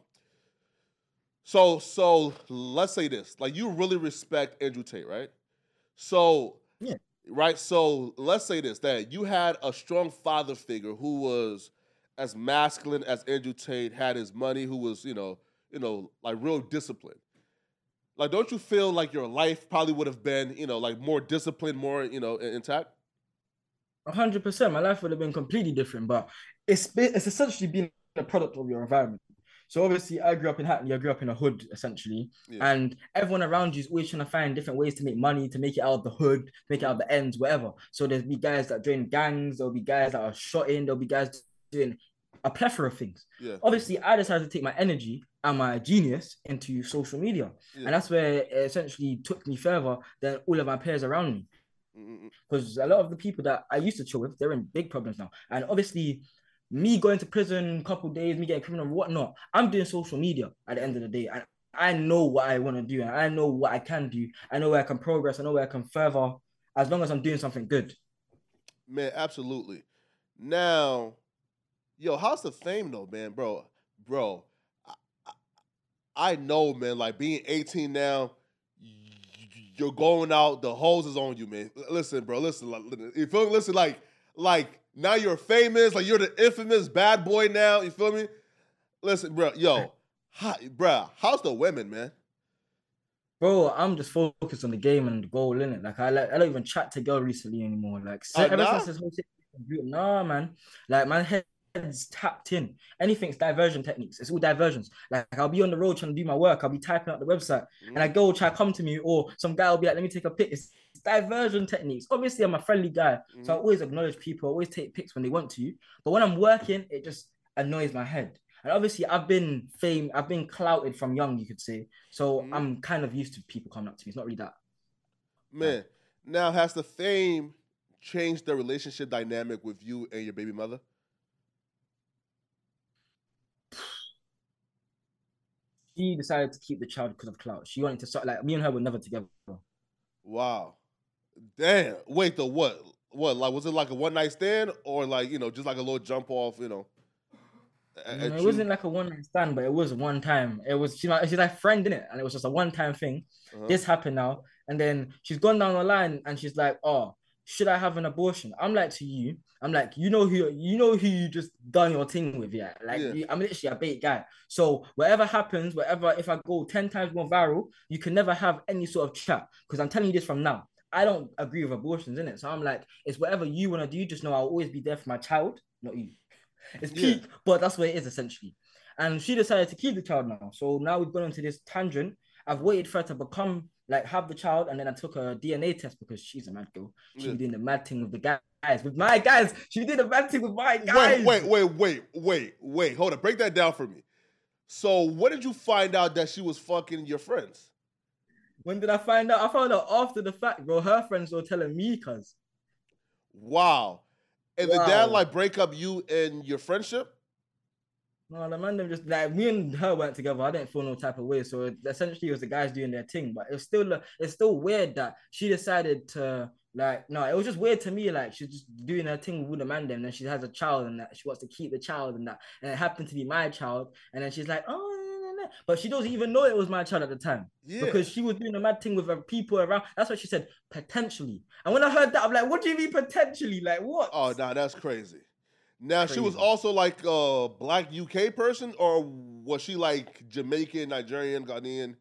so so let's say this, like you really respect Andrew Tate, right? So Yeah. right, so let's say this that you had a strong father figure who was as masculine as Andrew Tate, had his money, who was you know you know like real disciplined. Like, don't you feel like your life probably would have been you know like more disciplined, more you know intact? A hundred percent. My life would have been completely different, but it's it's essentially been a product of your environment. So obviously, I grew up in Hackney. I grew up in a hood, essentially, Yeah. and everyone around you is always trying to find different ways to make money, to make it out of the hood, make it out Mm-hmm. of the ends, whatever. So there'll be guys that join gangs. There'll be guys that are shot in. There'll be guys doing a plethora of things. Yeah. Obviously, I decided to take my energy and my genius into social media, Yeah. and that's where it essentially took me further than all of my peers around me Mm-hmm. because a lot of the people that I used to chill with, they're in big problems now. And obviously, me going to prison a couple days, me getting criminal, whatnot, I'm doing social media at the end of the day. And I know what I want to do and I know what I can do. I know where I can progress. I know where I can further as long as I'm doing something good. Man, absolutely. Now, yo, how's the fame though, man, bro? Bro, I, I I know, man. Like being eighteen now, y- you're going out. The hose is on you, man. L- Listen, bro. Listen, like, you feel me? Listen, like, like now you're famous. Like you're the infamous bad boy now. You feel me? Listen, bro. Yo, hi, bro. How's the women, man? Bro, I'm just focused on the game and the goal, innit? Like I like I don't even chat to girl recently anymore. Like so, Uh, ever since nah. this whole situation, nah, man. Like my head head's tapped in. Anything's diversion techniques. It's all diversions. Like I'll be on the road trying to do my work. I'll be typing out the website, Mm-hmm. and a girl will try to come to me, or some guy will be like, "Let me take a pic." It's diversion techniques. Obviously, I'm a friendly guy, Mm-hmm. so I always acknowledge people. I always take pics when they want to. But when I'm working, it just annoys my head. And obviously, I've been fame. I've been clouted from young, you could say. So Mm-hmm. I'm kind of used to people coming up to me. It's not really that. Man, like, now has the fame changed the relationship dynamic with you and your baby mother? She decided to keep the child because of clout. She wanted to start, like, me and her were never together. Wow. Damn. Wait, though, what? What, like, was it like a one night stand or like, you know, just like a little jump off, you know? No, it you? wasn't like a one night stand, but it was one time. It was, she, she's like friend, innit? And it was just a one time thing. Uh-huh. This happened now. And then she's gone down the line and she's like, oh, should I have an abortion? I'm like, to you, I'm like, you know who you know who you just done your thing with, yeah. Like yeah. You, I'm literally a bait guy. So whatever happens, whatever, if I go ten times more viral, you can never have any sort of chat. Because I'm telling you this from now. I don't agree with abortions, innit? So I'm like, it's whatever you want to do. Just know I'll always be there for my child, not you. It's peak, yeah. But that's what it is essentially. And she decided to keep the child now. So now we've gone into this tangent. I've waited for her to become, like, have the child, and then I took a D N A test because she's a mad girl. She yeah. be doing the mad thing with the guys, with my guys. She be doing the mad thing with my guys. Wait, wait, wait, wait, wait, wait. Hold on, break that down for me. So when did you find out that she was fucking your friends? When did I find out? I found out after the fact, bro. Her friends were telling me, cuz. Wow. And wow. Did that, like, break up you and your friendship? No, the man them just, like, me and her went together. I didn't feel no type of way. So it, essentially, it was the guys doing their thing. But it was still, it's still weird that she decided to, like, no, it was just weird to me. Like, she's just doing her thing with the man them. And then she has a child and that she wants to keep the child and that. And it happened to be my child. And then she's like, oh, but she doesn't even know it was my child at the time. Yeah. Because she was doing a mad thing with her people around. That's what she said, potentially. And when I heard that, I'm like, what do you mean potentially? Like, what? Oh, nah, that's crazy. Now, crazy. She was also like a black U K person, or was she like Jamaican, Nigerian, Ghanaian?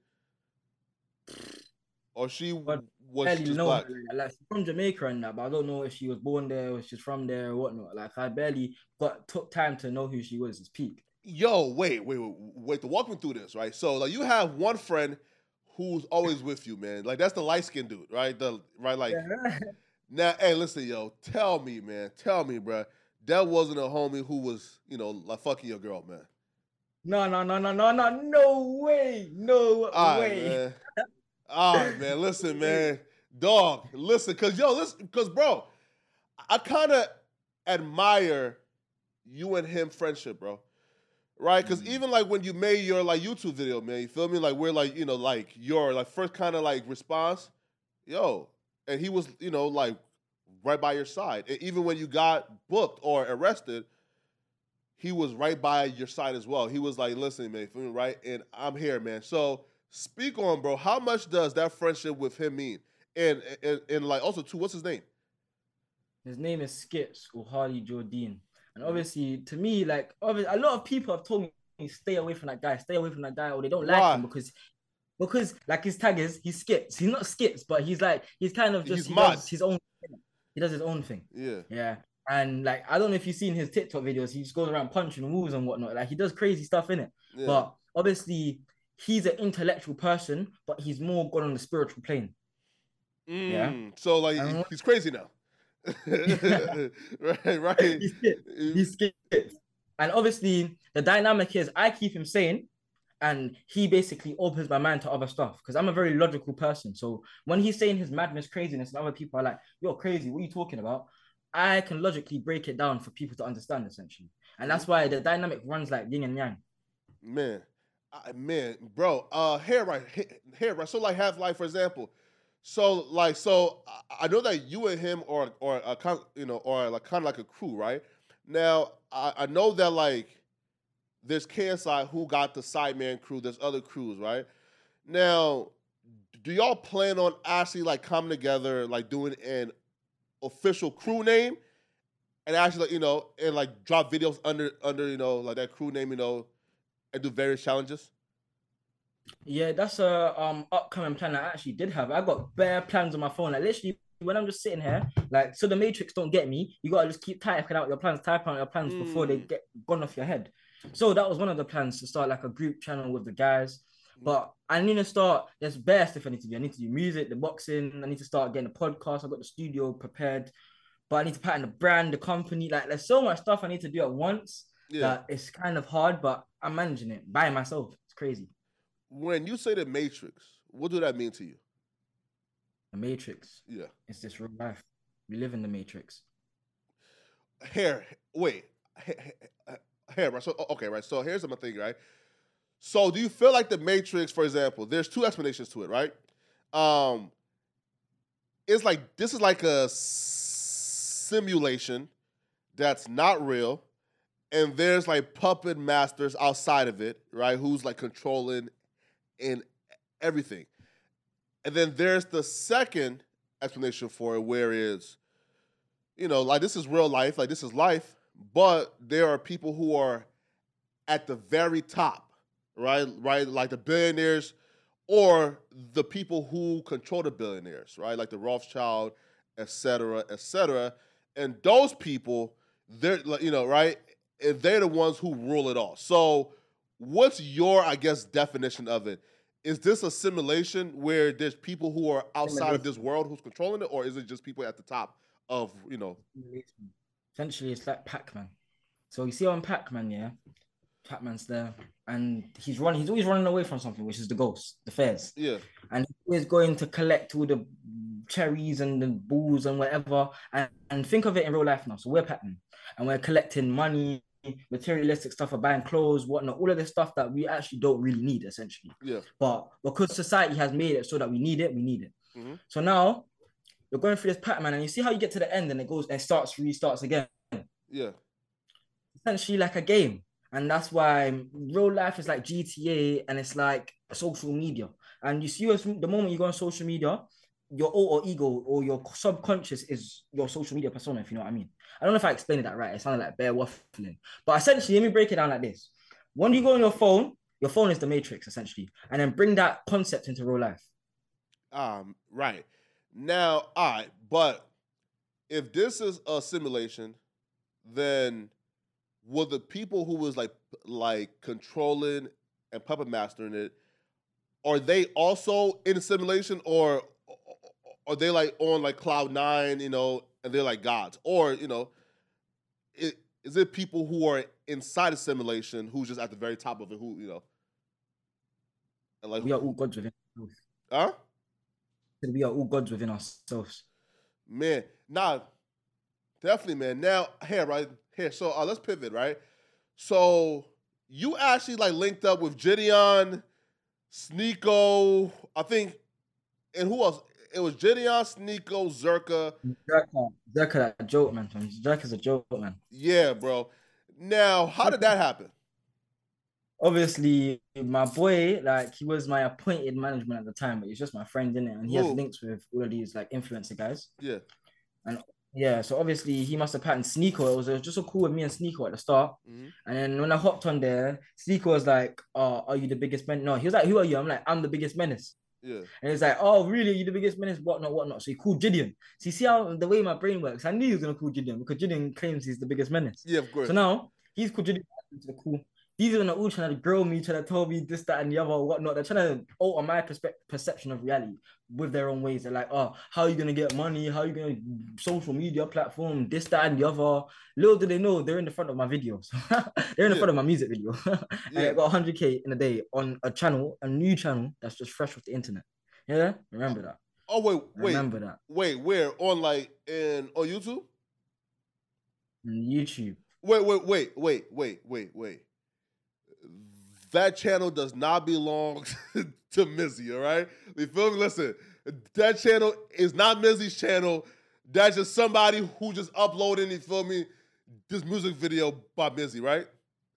Or she but was just know black? Her. Like, she's from Jamaica and that, but I don't know if she was born there or she's from there or whatnot. Like, I barely got took time to know who she was. It's peak. Yo, wait, wait, wait, wait, to walk me through this, right? So, like, you have one friend who's always with you, man. Like, that's the light-skinned dude, right? The right, like, yeah. Now, hey, listen, yo, tell me, man, tell me, bro, that wasn't a homie who was, you know, like, fucking your girl, man. No, no, no, no, no, no, no way, no All way. Right, man. All right, man, listen, man, dog, listen, cause yo, listen, cause bro, I kind of admire you and him friendship, bro. Right, because even like when you made your like YouTube video, man, you feel me? Like we're like, you know, like your like first kind of like response, yo, and he was, you know, like right by your side. And even when you got booked or arrested, he was right by your side as well. He was like, listen, man, feel me, right? And I'm here, man. So speak on, bro. How much does that friendship with him mean? And and, and like also too, what's his name? His name is Skips or Harley Jordan. And obviously, to me, like, obviously, a lot of people have told me, stay away from that guy, stay away from that guy, or they don't like Why? him because, because, like, his tag is, he skips. He's not skips, but he's like, he's kind of just, he's he mad. does his own thing. He does his own thing. Yeah. Yeah. And, like, I don't know if you've seen his TikTok videos. He just goes around punching walls and whatnot. Like, he does crazy stuff in it. Yeah. But, obviously, he's an intellectual person, but he's more gone on the spiritual plane. Mm, yeah. So, like, um, he's crazy now. right, right. He skips. He skips. And obviously, the dynamic is I keep him sane, and he basically opens my mind to other stuff because I'm a very logical person. So when he's saying his madness, craziness, and other people are like, "You're crazy. What are you talking about?" I can logically break it down for people to understand, essentially, and that's why the dynamic runs like yin and yang. Man, I, man, bro. Uh, hair right, hair right. So like, have like for example. So like so I know that you and him are or a kind you know or like kind of like a crew, right? Now I, I know that like there's K S I who got the Sideman crew. There's other crews, right? Now, do y'all plan on actually like coming together, like doing an official crew name, and actually like, you know and like drop videos under under you know like that crew name, you know, and do various challenges? Yeah, that's a um upcoming plan I actually did have. I got bare plans on my phone. Like literally when I'm just sitting here, like, so the Matrix don't get me, you gotta just keep typing out your plans, typing out your plans mm. before they get gone off your head. So that was one of the plans, to start like a group channel with the guys. But I need to start, there's bare stuff I need to do. I need to do music, the boxing, I need to start getting a podcast. I've got the studio prepared, but I need to pattern the brand, the company. Like, there's so much stuff I need to do at once yeah. that it's kind of hard, but I'm managing it by myself. It's crazy. When you say the Matrix, what do that mean to you? The Matrix? Yeah. It's this real life. We live in the Matrix. Here, wait. Here, right? So, okay, right? So here's my thing, right? So do you feel like the Matrix, for example, there's two explanations to it, right? Um, it's like, this is like a simulation that's not real, and there's like puppet masters outside of it, right? Who's like controlling and everything. And then there's the second explanation for it, where is, you know, like this is real life, like this is life, but there are people who are at the very top, right? Right, like the billionaires, or the people who control the billionaires, right? Like the Rothschild, et cetera, et cetera. And those people, they're, you know, right? And they're the ones who rule it all. So what's your, I guess, definition of it? Is this a simulation where there's people who are outside of this world who's controlling it, or is it just people at the top of, you know? Essentially, it's like Pac-Man. So you see on Pac-Man, yeah? Pac-Man's there, and he's running. He's always running away from something, which is the ghost, the fairs. Yeah. And he's always going to collect all the cherries and the balls and whatever. And, and think of it in real life now. So we're Pac-Man, and we're collecting money, materialistic stuff, for buying clothes, whatnot, all of this stuff that we actually don't really need, essentially. Yeah. But because society has made it so that we need it, we need it. Mm-hmm. So now you're going through this Pac-Man, and you see how you get to the end, and it goes and it starts, restarts again. Yeah. Essentially like a game. And that's why real life is like G T A, and it's like social media. And you see, the moment you go on social media, your alter ego or your subconscious is your social media persona, if you know what I mean. I don't know if I explained that right. It sounded like bare waffling. But essentially, let me break it down like this. When you go on your phone, your phone is the Matrix, essentially. And then bring that concept into real life. Um, right. Now, all right, but if this is a simulation, then will the people who was like like controlling and puppet mastering it, are they also in a simulation, or are they like on like cloud nine, you know, and they're like gods? Or, you know, it, is it people who are inside a simulation who's just at the very top of it, who, you know? And like, we are all gods within ourselves. Huh? We are all gods within ourselves. Man, nah, definitely, man. Now, here, right? Here, so uh, let's pivot, right? So you actually like linked up with Gideon, Sneako, I think, and who else? It was Gideon, Sneako, Zerka. Zerka, Zerka, a joke, man. Zerka's a joke, man. Yeah, bro. Now, how did that happen? Obviously, my boy, like, he was my appointed management at the time, but he's just my friend, innit? And he Ooh. has links with all of these like influencer guys. Yeah. And yeah, so obviously he must have patterned Sneako. It was, it was just so cool with me and Sneako at the start. Mm-hmm. And then when I hopped on there, Sneako was like, oh, are you the biggest menace? No, he was like, who are you? I'm like, I'm the biggest menace. Yeah. And he's like, oh, really? Are you the biggest menace? Whatnot, whatnot. So he called Gideon. So you see how the way my brain works? I knew he was going to call Gideon because Gideon claims he's the biggest menace. Yeah, of course. So now he's called Gideon to the cool. These are all trying to grill me, trying to tell me this, that, and the other, whatnot. They're trying to alter my perspe- perception of reality with their own ways. They're like, oh, how are you going to get money? How are you going to social media platform, this, that, and the other? Little do they know, they're in the front of my videos. They're in the yeah. front of my music video. And yeah. I got one hundred K in a day on a channel, a new channel that's just fresh off the internet. Yeah? Remember that. Oh, wait, wait. Remember that. Wait, where? On like, in, on YouTube? On YouTube. Wait, wait, wait, wait, wait, wait, wait. That channel does not belong to Mizzy, all right? You feel me? Listen, that channel is not Mizzy's channel. That's just somebody who just uploaded, you feel me, this music video by Mizzy, right?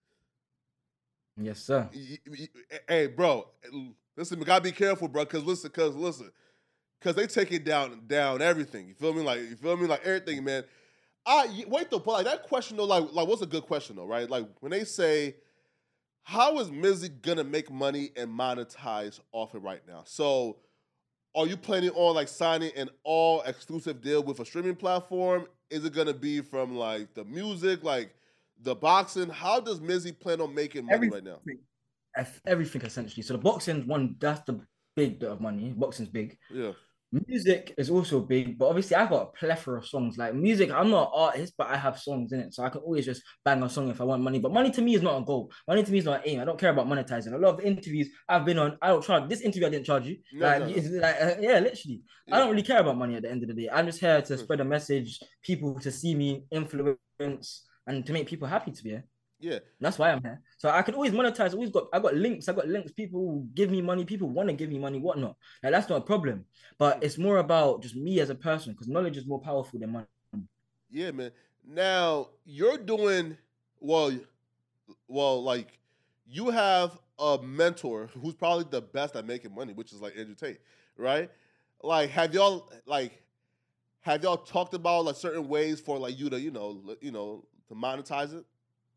Yes, sir. Hey, bro, listen, we gotta be careful, bro, because listen, because listen, because they take it down, down everything. You feel me? Like, you feel me? Like everything, man. I wait though, but like that question though, like, like what's a good question though, right? Like when they say, how is Mizzy gonna make money and monetize off it right now? So are you planning on like signing an all exclusive deal with a streaming platform? Is it gonna be from like the music, like the boxing? How does Mizzy plan on making money right now? Everything, everything essentially. So the boxing one, that's the big bit of money. Boxing's big. Yeah. Music is also big, but obviously I got a plethora of songs. Like music, I'm not an artist, but I have songs in it, so I can always just bang a song if I want money. But money to me is not a goal. Money to me is not an aim. I don't care about monetizing. A lot of the interviews I've been on, I don't charge. This interview I didn't charge you. No, like, no, no. it's like uh, yeah, literally. Yeah. I don't really care about money at the end of the day. I'm just here to spread a message, people to see me, influence, and to make people happy to be here. Yeah. That's why I'm here. So I can always monetize. Always got. I got links. I got links. People give me money. People want to give me money. Whatnot. Like that's not a problem. But it's more about just me as a person because knowledge is more powerful than money. Yeah, man. Now you're doing well. Well, like you have a mentor who's probably the best at making money, which is like Andrew Tate, right? Like, have y'all like have y'all talked about like certain ways for like you to you know you know to monetize it?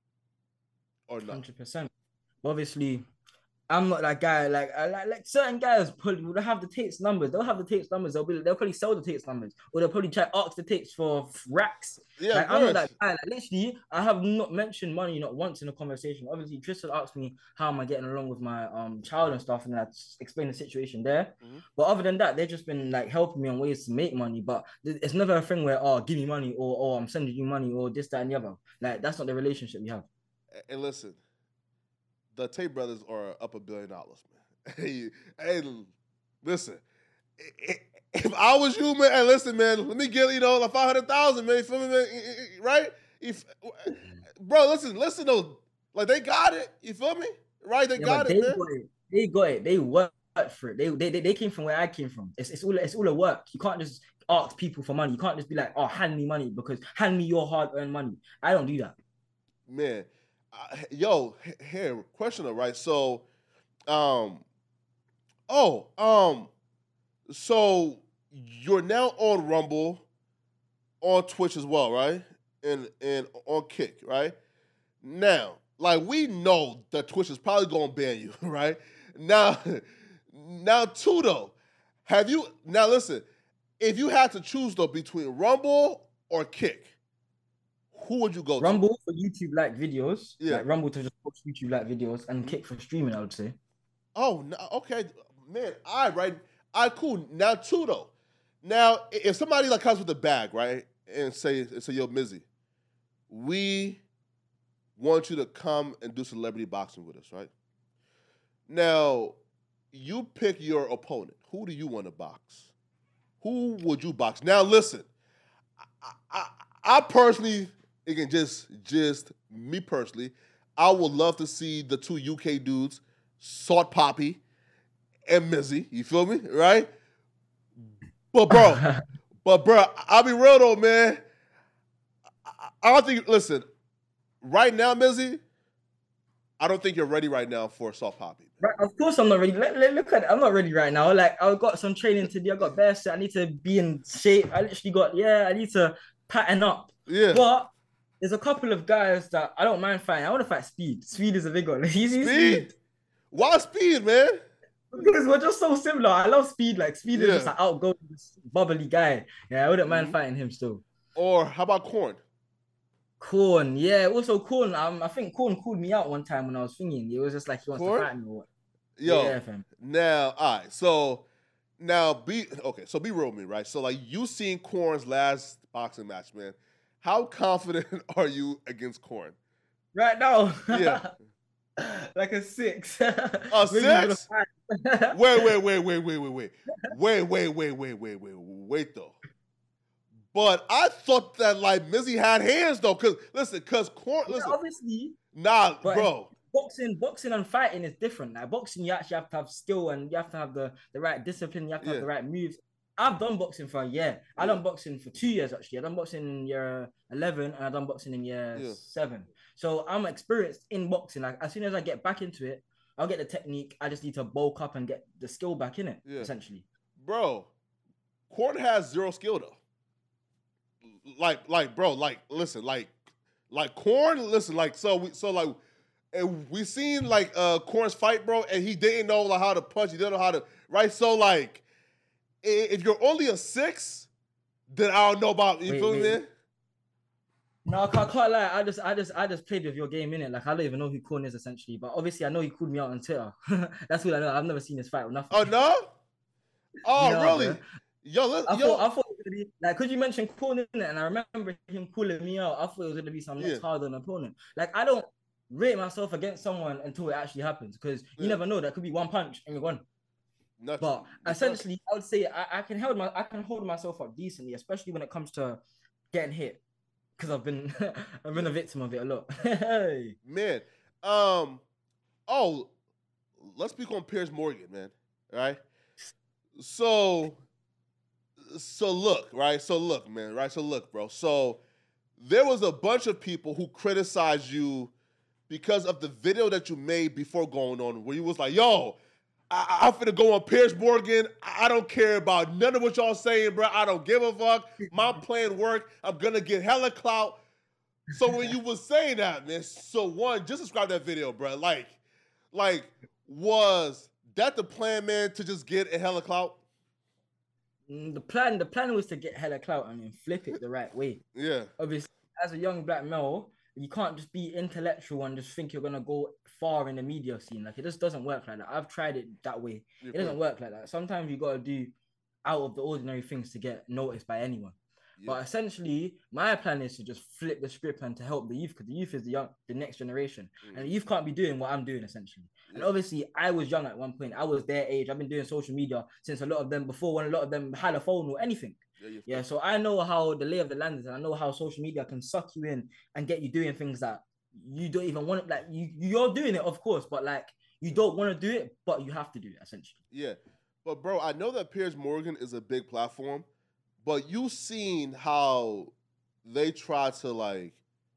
Or not? Hundred percent. Obviously, I'm not that guy. Like, I like like certain guys probably will have the Tate's numbers. They'll have the Tate's numbers. They'll be they'll probably sell the Tate's numbers, or they'll probably try ask the Tate's for racks. Yeah, like of I'm not course. that guy. Like, literally, I have not mentioned money not once in a conversation. Obviously, Tristan asked me how am I getting along with my um child and stuff, and I explained the situation there. Mhm. But other than that, they've just been like helping me on ways to make money. But th- it's never a thing where oh give me money or oh I'm sending you money or this that and the other. Like that's not the relationship we have. A- And listen, the Tate brothers are up a billion dollars, man. Hey, hey, listen. I- I- If I was you, man, hey, listen, man, let me get you know like five hundred thousand, man. You feel me, man? Right? If, bro, listen, listen though, like they got it. You feel me? Right? They Yeah, got but it, they man. got it. They got it. They worked for it. They, they they they came from where I came from. It's it's all it's all a work. You can't just ask people for money. You can't just be like, oh, hand me money because hand me your hard earned money. I don't do that. Man, I, yo, h- here, question though, right? So, um, oh, um, so you're now on Rumble, on Twitch as well, right? And and on Kick, right? Now, like we know that Twitch is probably gonna ban you, right? Now, now too though, have you now listen, if you had to choose though between Rumble or Kick, who would you go to? Rumble for YouTube like videos. Yeah. Like Rumble to just watch YouTube like videos and Kick for streaming, I would say. Oh, no, okay, man. All right, right. All right, cool. Now, two though. Now, i- if somebody like comes with a bag, right, and say, and say, yo, Mizzy, we want you to come and do celebrity boxing with us, right? Now, you pick your opponent. Who do you want to box? Who would you box? Now, listen. I, I, I personally, again, just, just me personally, I would love to see the two U K dudes, Salt Poppy and Mizzy. You feel me? Right? But bro, but bro, I'll be real though, man. I, I don't think. Listen, right now, Mizzy, I don't think you're ready right now for Salt Poppy. Right, of course I'm not ready. Let, let- look at it. I'm not ready right now. Like I've got some training to do. I got bare set. I need to be in shape. I literally got yeah. I need to pattern up. Yeah. But there's a couple of guys that I don't mind fighting. I want to fight Speed. Speed is a big one. He's he's Speed? Why Speed, man? because we're just so similar. I love Speed. Like Speed is Yeah. just an outgoing, bubbly guy. Yeah, I wouldn't mind Mhm. fighting him still. Or how about Corn? Corn, yeah. Also Corn. Um, I think Corn called me out one time when I was thinking. It was just like he wants Corn? to fight me or what. Yo, Yeah, fam. now, all right. So now be okay. So be real with me, right? So like you seen Corn's last boxing match, man. How confident are you against Corn? Right now. Yeah. Like a six. A Maybe even six? five. Wait, wait, wait, wait, wait, wait, wait, wait, wait, wait, wait, wait, wait, wait, though. But I thought that like Mizzy had hands though, cause listen, cause Corn, Yeah, listen, obviously, nah, but bro. boxing, boxing and fighting is different. Like boxing, you actually have to have skill and you have to have the, the right discipline. You have to Yeah. have the right moves. I've done boxing for a year. I Yeah. done boxing for two years actually. I done boxing in year eleven and I done boxing in year Yeah. seven. So I'm experienced in boxing. Like as soon as I get back into it, I'll get the technique. I just need to bulk up and get the skill back in it. Yeah. Essentially. Bro, Corn has zero skill though. Like, like, bro, like, listen, like, like Corn, listen, like, so we, so like, and we seen like uh Corn's fight, bro, and he didn't know like how to punch, he didn't know how to, right? So like, if you're only a six, then I don't know about you. Wait, Feel me, wait. man? No, I can't, can't lie. I just, I just, I just played with your game in it. Like I don't even know who Corn is essentially, but obviously I know he called me out on Twitter. That's what I know. I've never seen this fight or nothing. Oh no! Oh No, really? bro. Yo, let, I yo. thought, I thought it was gonna be like, cause you mentioned Corn in it, and I remember him calling me out. I thought it was gonna be some next Yeah. harder than opponent. Like I don't rate myself against someone until it actually happens, because you Yeah. never know. That could be one punch and you're gone. Not But true. essentially, I would say I, I can hold my, I can hold myself up decently, especially when it comes to getting hit, because I've been, I've been a victim of it a lot. Hey. Man, um, oh, let's speak on Piers Morgan, man. All right. So, so look, right. So look, man. Right. So look, bro. So there was a bunch of people who criticized you because of the video that you made before going on, where you was like, "Yo, I, I'm finna go on Piers Morgan. I don't care about none of what y'all saying, bro. I don't give a fuck. My plan work. I'm gonna get hella clout." So when you was saying that, man, so one, just describe that video, bro. Like, like, was that the plan, man, to just get a hella clout? Mm, The plan, the plan was to get hella clout and then flip it the right way. Yeah. Obviously, as a young black male, you can't just be intellectual and just think you're gonna go far in the media scene. Like it just doesn't work like that. I've tried it that way. Yeah, It doesn't work like that. Sometimes you gotta do out of the ordinary things to get noticed by anyone. Yeah. But essentially, my plan is to just flip the script and to help the youth, because the youth is the young, the next generation, Mhm. and the youth can't be doing what I'm doing essentially. And Yeah. obviously, I was young at one point. I was their age. I've been doing social media since a lot of them before, when a lot of them had a phone or anything. Yeah, you're Yeah, fine. so I know how the lay of the land is, and I know how social media can suck you in and get you doing things that you don't even want to. Like you, you're doing it, of course, but like you don't want to do it, but you have to do it essentially. Yeah. But bro, I know that Piers Morgan is a big platform, but you've seen how they try to like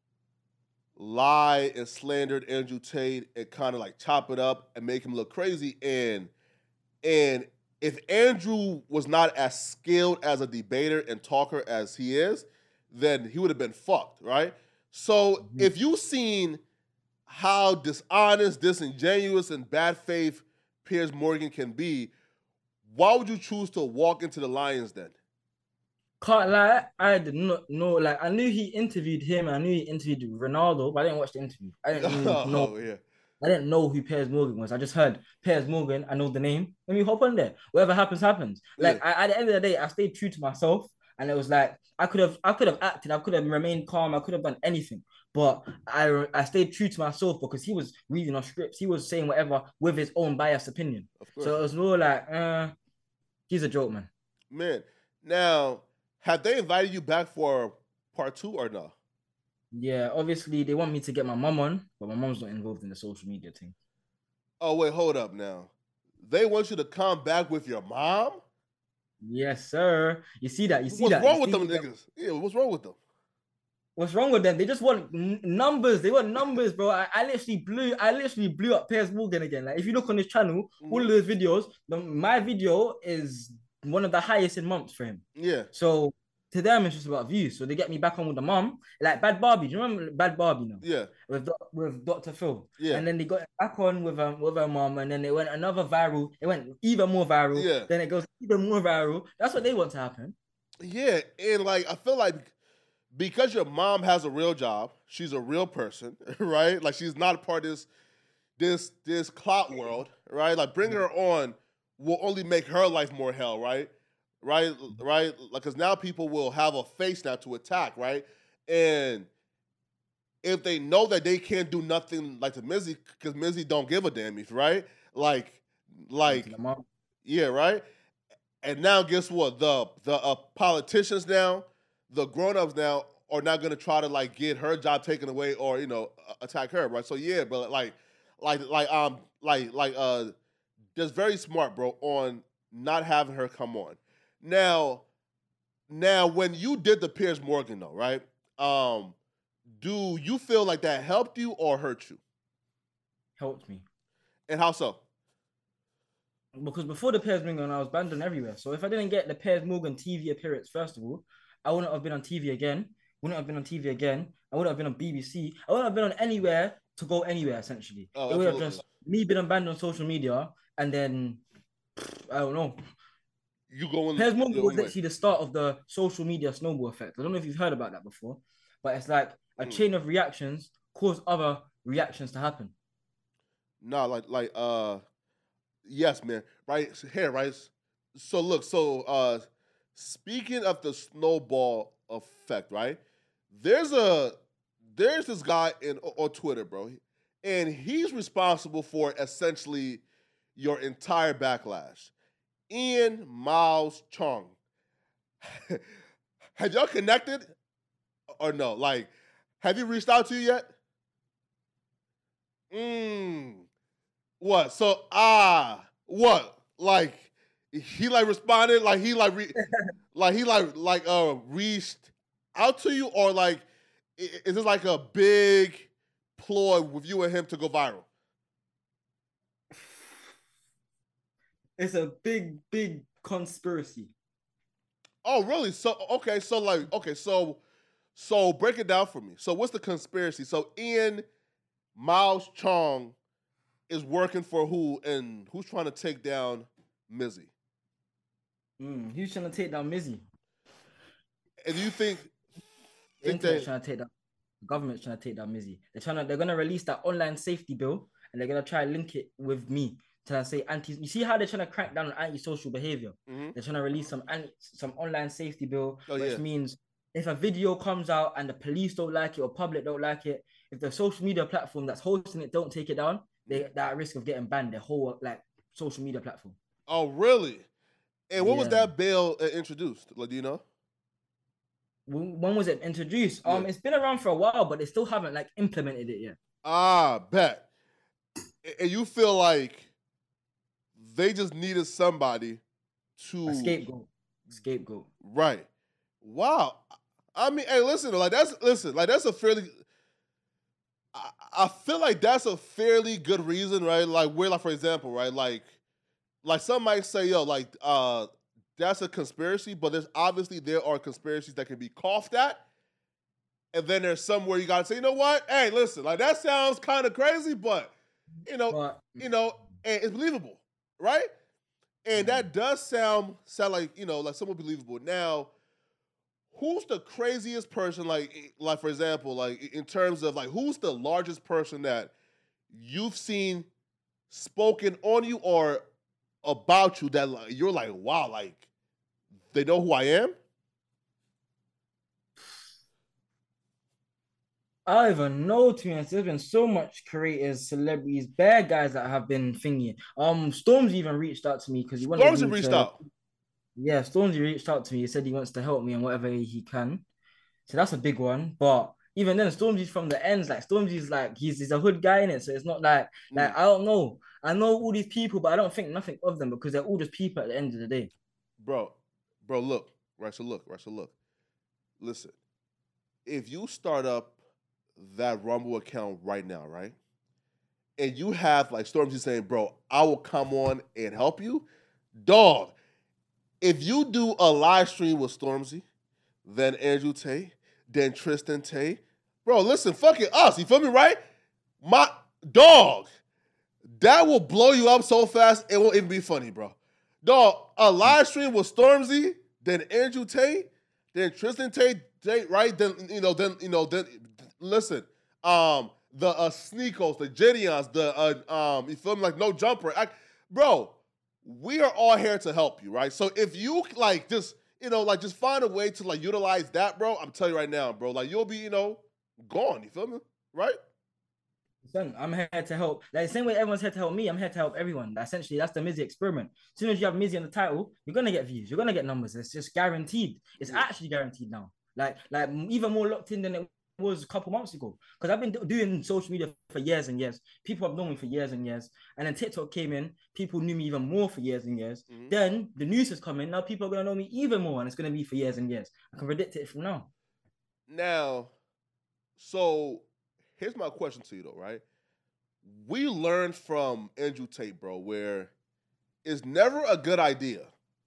lie and slandered Andrew Tate and kind of like chop it up and make him look crazy. And and if Andrew was not as skilled as a debater and talker as he is, then he would have been fucked, right? So Mhm. if you've seen how dishonest, disingenuous, and bad faith Piers Morgan can be, why would you choose to walk into the Lions then? Can't lie, I did not know. Like I knew he interviewed him. I knew he interviewed Ronaldo, but I didn't watch the interview. I didn't even know. Oh, yeah. I didn't know who Piers Morgan was. I just heard Piers Morgan. I know the name. Let me hop on there. Whatever happens, happens. Like Yeah. I, at the end of the day, I stayed true to myself, and it was like I could have, I could have acted. I could have remained calm. I could have done anything, but I, I stayed true to myself because he was reading our scripts. He was saying whatever with his own biased opinion. Of course. So it was more like, uh, he's a joke, man. Man, now, have they invited you back for part two or no? Yeah, obviously they want me to get my mom on, but my mom's not involved in the social media thing. Oh, wait, hold up now. They want you to come back with your mom? Yes, sir. You see that? You see What's that? wrong You with see them that? niggas? Yeah, what's wrong with them? What's wrong with them? They just want n- numbers. They want numbers, bro. I, I literally blew, I literally blew up Piers Morgan again. Like if you look on his channel, all of Mhm. those videos, the, my video is one of the highest in months for him. Yeah. So to them, it's just about views. So they get me back on with the mom, like Bad Barbie. Do you remember Bad Barbie now? Yeah. With Doc- with Doctor Phil. Yeah. And then they got it back on with um with her mom, and then it went another viral. It went even more viral. Yeah. Then it goes even more viral. That's what they want to happen. Yeah, and like I feel like because your mom has a real job, she's a real person, right? Like she's not a part of this this this clout world, right? Like bringing her on will only make her life more hell, right? Right, right. Like because now people will have a face now to attack, right? And if they know that they can't do nothing like to Mizzy, because Mizzy don't give a damn, if right? Like, like The mom. yeah, right. And now, guess what? The the uh, politicians now, the grown-ups now, are not gonna try to like get her job taken away or you know a- attack her, right? So yeah, but like, like, like, um, like, like, uh, just very smart, bro, on not having her come on. Now, now, when you did the Piers Morgan though, right? Um, do you feel like that helped you or hurt you? Helped me. And how so? Because before the Piers Morgan, I was banned on everywhere. So if I didn't get the Piers Morgan T V appearance, first of all, I wouldn't have been on T V again. Wouldn't have been on T V again. I wouldn't have been on B B C. I wouldn't have been on anywhere to go anywhere, essentially. Oh, it would have absolutely. just me being banned on social media, and then I don't know. you going Piers Morgan your was own way. literally the start of the social media snowball effect. I don't know if you've heard about that before, but it's like a Mm. chain of reactions cause other reactions to happen. No, like like uh yes, man. Right so here, right. So look, so uh speaking of the snowball effect, right? There's a there's this guy in on Twitter, bro, and he's responsible for essentially your entire backlash. Ian Miles Chong. Have y'all connected or no? Like, have you reached out to you yet? Mm. What? So ah, what? Like he like responded, like he like re- like he like like uh reached out to you, or like i- is this like a big ploy with you and him to go viral? It's a big, big conspiracy. Oh, really? So okay, so like okay, so so break it down for me. So what's the conspiracy? So Ian Miles Chong is working for who, and who's trying to take down Mizzy? Mm, who's trying to take down Mizzy? And do you think The think internet's that trying to take down. The government's trying to take down Mizzy. They're trying to. They're gonna release that online safety bill, and they're gonna try and link it with me. Trying to say anti. You see how they're trying to crack down on anti-social behavior? mm-hmm. They're trying to release some anti, some online safety bill, Oh, which yeah. means if a video comes out and the police don't like it or public don't like it, if the social media platform that's hosting it don't take it down, they they're at risk of getting banned. Their whole like social media platform. Oh, really? And when was Yeah. that bill uh, introduced? Like, do you know? When, when was it introduced? Um, Yeah. it's been around for a while, but they still haven't like implemented it yet. Ah, bet. A- And you feel like they just needed somebody to A scapegoat. Scapegoat. right. Wow. I mean, hey, listen, like that's listen, like that's a fairly. I, I feel like that's a fairly good reason, right? Like where, like for example, right, like, like some might say, yo, like, uh, that's a conspiracy, but there's obviously there are conspiracies that can be coughed at, and then there's somewhere you gotta say, you know what? Hey, listen, like that sounds kind of crazy, but you know, But you know, and it's believable, right? And that does sound sound like you know, like somewhat believable. Now, who's the craziest person? Like, like for example, like in terms of like, who's the largest person that you've seen spoken on you or about you that like, you're like, wow, like they know who I am? I don't even know, to be honest. There's been so much creators, celebrities, bad guys that have been thingy. Um, Storms even reached out to me because he wanted Stormzy me reached to. out. Yeah, Stormzy reached out to me. He said he wants to help me in whatever way he can. So that's a big one. But even then, Stormzy's from the ends. Like Stormzy's like he's he's a hood guy in it. So it's not like like Mm. I don't know. I know all these people, but I don't think nothing of them because they're all just people at the end of the day. Bro, bro, look, right, so look, right, so look. Listen, if you start up that Rumble account right now, right? And you have like Stormzy saying, bro, I will come on and help you. Dog, if you do a live stream with Stormzy, then Andrew Tate, then Tristan Tate, bro, listen, fuck it, us, you feel me, right? My dog, that will blow you up so fast, it won't even be funny, bro. Dog, a live stream with Stormzy, then Andrew Tate, then Tristan Tate, Tate, right? Then you know, then you know, then listen, um, the uh, Sneakos, the Gideons, the uh, um, you feel me? Like no jumper, I, bro. We are all here to help you, right? So if you like, just you know, like just find a way to like utilize that, bro. I'm telling you right now, bro. Like you'll be, you know, gone. You feel me? Right? Son, I'm here to help. Like the same way everyone's here to help me, I'm here to help everyone. Essentially, that's the Mizzy experiment. As soon as you have Mizzy on the title, you're gonna get views, you're gonna get numbers. It's just guaranteed. It's Yeah. actually guaranteed now. Like, like even more locked in than it was a couple months ago. Because I've been do- doing social media for years and years. People have known me for years and years. And then TikTok came in, people knew me even more for years and years. Mhm. Then the news is coming. Now people are gonna know me even more, and it's gonna be for years and years. I can predict it from now. Now, so here's my question to you though, right? We learned from Andrew Tate, bro, where it's never a good idea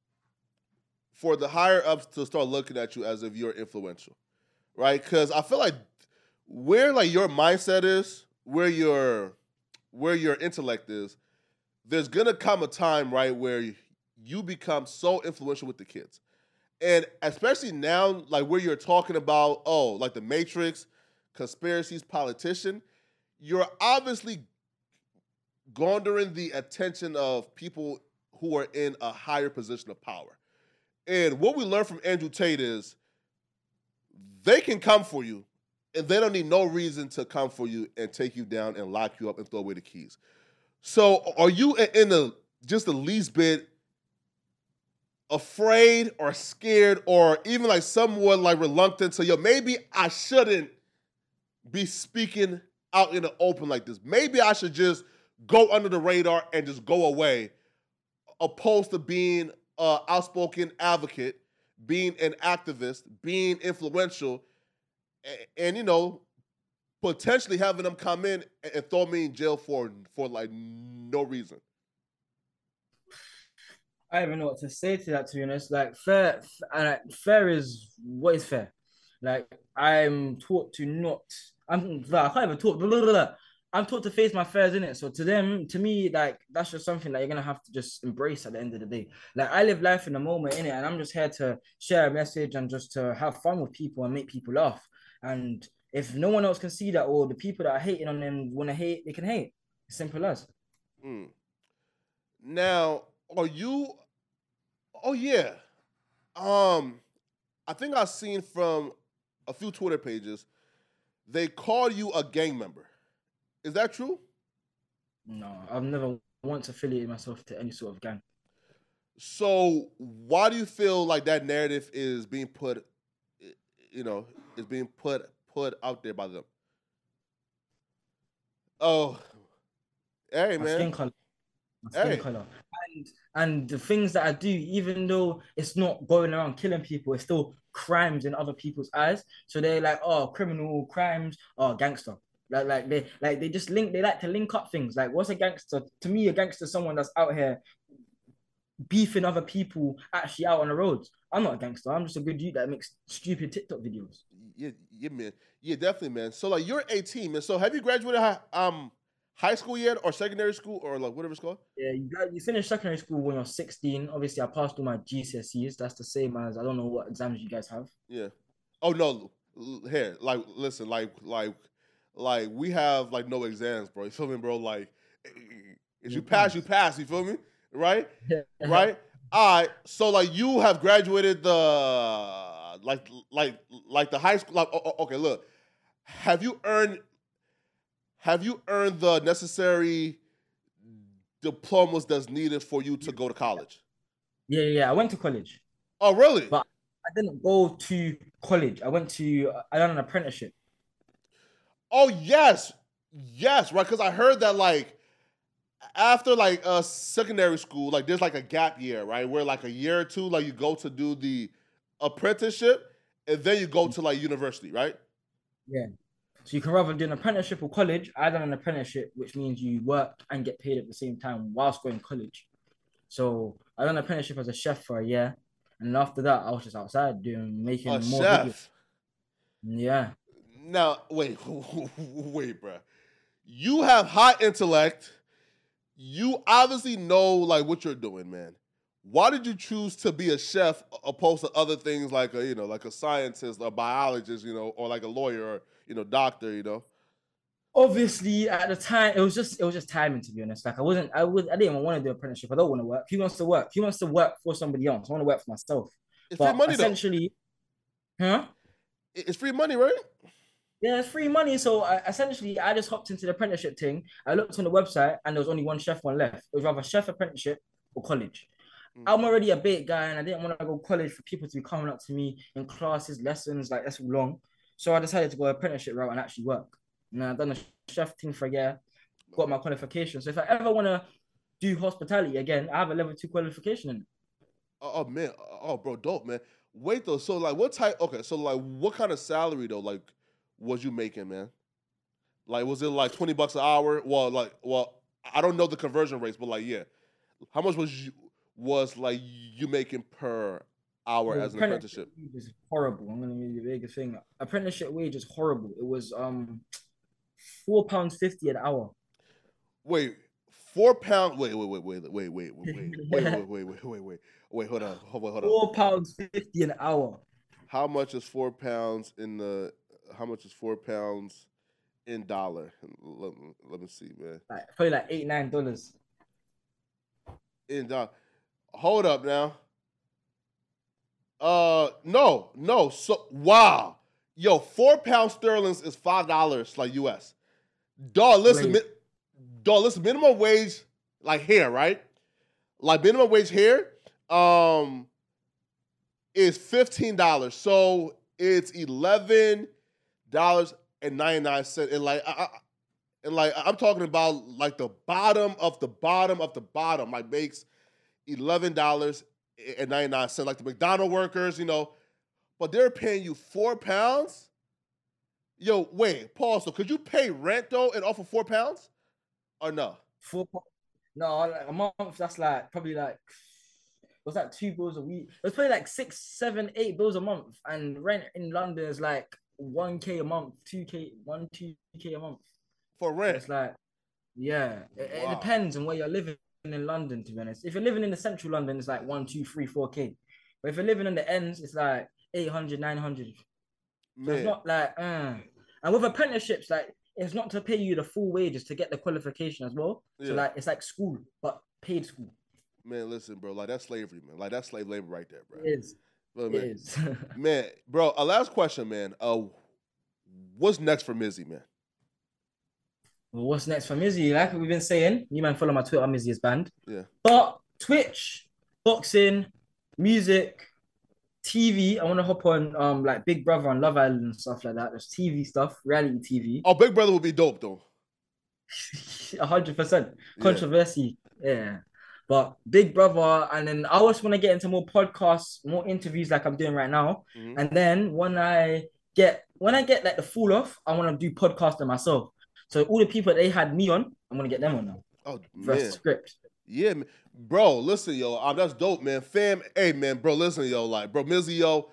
for the higher ups to start looking at you as if you're influential, right? Because I feel like where like your mindset is, where your where your intellect is, there's gonna come a time, right, where you become so influential with the kids. And especially now, like where you're talking about, oh, like the Matrix, conspiracies, politician, you're obviously garnering the attention of people who are in a higher position of power. And what we learned from Andrew Tate is they can come for you, and they don't need no reason to come for you and take you down and lock you up and throw away the keys. So are you in the just the least bit afraid or scared or even like somewhat like reluctant to, yo, maybe I shouldn't be speaking out in the open like this. Maybe I should just go under the radar and just go away, opposed to being an outspoken advocate, being an activist, being influential, and, and you know, potentially having them come in and throw me in jail for for like no reason. I don't even know what to say to that, to be honest. Like fair, uh, fair is what is fair. Like I'm taught to not. I'm. I can't even talk. Blah, blah, blah, blah. I'm taught to face my fears in it. So to them, to me, like that's just something that you're gonna have to just embrace at the end of the day. Like I live life in the moment in it, and I'm just here to share a message and just to have fun with people and make people laugh. And if no one else can see that, or the people that are hating on them want to hate, they can hate. Simple as. Mm. Now, are you? Oh yeah. Um, I think I've seen from a few Twitter pages they call you a gang member. Is that true? No, I've never once affiliated myself to any sort of gang. So why do you feel like that narrative is being put, you know, is being put put out there by them? Oh, hey My man, skin color. Skin hey, color. And and the things that I do, even though it's not going around killing people, it's still crimes in other people's eyes. So they're like, oh, criminal crimes, oh, gangster. Like, like they like they just link they like to link up things. Like, what's a gangster? To me, a gangster is someone that's out here beefing other people actually out on the roads. I'm not a gangster. I'm just a good dude that makes stupid TikTok videos. yeah, yeah, man, yeah, definitely, man. So like, you're eighteen, man. So have you graduated high, um high school yet, or secondary school, or like whatever it's called? Yeah, you got you finished secondary school when you're sixteen. Obviously, I passed all my G C S Es. That's the same as I don't know what exams you guys have. Yeah. Oh no, here, like, listen, like, like, like, we have like no exams, bro. You feel me, bro? Like, if you pass, you pass. You feel me? Right? Right? All right. So like, you have graduated the like, like, like the high school. Like, okay, look, have you earned, have you earned the necessary diplomas that's needed for you to go to college? Yeah, yeah. I went to college, Oh, really? but I didn't go to college. I went to I done an apprenticeship. Oh yes, yes, right. Because I heard that like after like uh secondary school, like there's like a gap year, right? Where like a year or two, like you go to do the apprenticeship, and then you go to like university, right? Yeah. So you can rather do an apprenticeship or college. I done an apprenticeship, which means you work and get paid at the same time whilst going to college. So I done an apprenticeship as a chef for a year, and after that, I was just outside doing A making more videos. chef. Yeah. Now wait, wait, bro. You have high intellect. You obviously know like what you're doing, man. Why did you choose to be a chef opposed to other things like a, you know, like a scientist, a biologist, you know, or like a lawyer or, you know, doctor, you know? Obviously, at the time, it was just it was just timing, to be honest. Like I wasn't, I was, I didn't even want to do apprenticeship. I don't want to work. He wants to work. He wants to work for somebody else. I want to work for myself. It's free But money though. essentially, huh? It's free money, right? Yeah, it's free money. So I, essentially, I just hopped into the apprenticeship thing. I looked on the website, and there was only one chef one left. It was either chef apprenticeship or college. Mm. I'm already a bait guy, and I didn't want to go college for people to be coming up to me in classes, lessons, like that's long. So I decided to go apprenticeship route and actually work. And I've done a chef thing for a year, got my qualification. So if I ever want to do hospitality again, I have a level two qualification in it. Oh, oh, man, oh bro, dope, man. Wait though, so like, what type? Okay, so like, what kind of salary though, like, was you making, man? Like, was it like twenty bucks an hour? Well, like, well, I don't know the conversion rates, but like, yeah, how much was you was like you making per hour The as an apprenticeship apprenticeship? wage is horrible. I'm gonna give you the biggest thing. Apprenticeship wage is horrible. It was um four pounds fifty an hour. Wait, four pounds. Wait, wait, wait, wait, wait, wait, wait, wait, wait, wait, wait, wait, wait, wait. Wait, hold on, hold on, hold on. Four pounds fifty an hour. How much is four pounds in the? How much is four pounds in dollar? Let, let me see, man. Like probably like eight, nine dollars. In dollar. Hold up now. Uh, no, no. So wow, yo, four pounds sterling is five dollars like U S. Dog, listen, mi- dog, listen. Minimum wage, like here, right? Like minimum wage here, um, is fifteen dollars. So it's eleven dollars and ninety nine cents. And like, I, I, and like, I'm talking about like the bottom of the bottom of the bottom. Like makes eleven dollars and ninety nine cents. Like the McDonald's workers, you know, but they're paying you four pounds. Yo, wait, Paul. So could you pay rent though and offer four pounds, or no? Four. No, like a month. That's like probably like what's that? Two bills a week. It's probably like six, seven, eight bills a month. And rent in London is like one k a month, two k, one two k a month For rent. So it's like, yeah, it, wow. It depends on where you're living in London. To be honest, if you're living in the central London, it's like one, two, three, four k. But if you're living in the ends, it's like eight hundred, nine hundred. So it's not like, uh. And with apprenticeships, like it's not to pay you the full wages to get the qualification as well. Yeah. So like it's like school, but paid school. Man, listen, bro, like that's slavery, man. Like that's slave labor right there, bro. It is. But, man, it is. Man, bro, a last question, man. Uh, what's next for Mizzy, man? Well, what's next for Mizzy? Like we've been saying, you man follow my Twitter, Mizzy is banned. Yeah. But Twitch, boxing, music, T V. I want to hop on um like Big Brother and Love Island and stuff like that. There's T V stuff, reality T V. Oh, Big Brother would be dope though. A hundred percent controversy. Yeah. yeah. But Big Brother, and then I always want to get into more podcasts, more interviews like I'm doing right now. Mm-hmm. And then when I get when I get like the fall off, I want to do podcasting myself. So all the people they had me on, I'm gonna get them on now. Oh, for man. a script. Yeah, man. Bro, listen, yo, um, that's dope, man. Fam, hey, man, bro, listen, yo, like, bro, Mizzy, yo,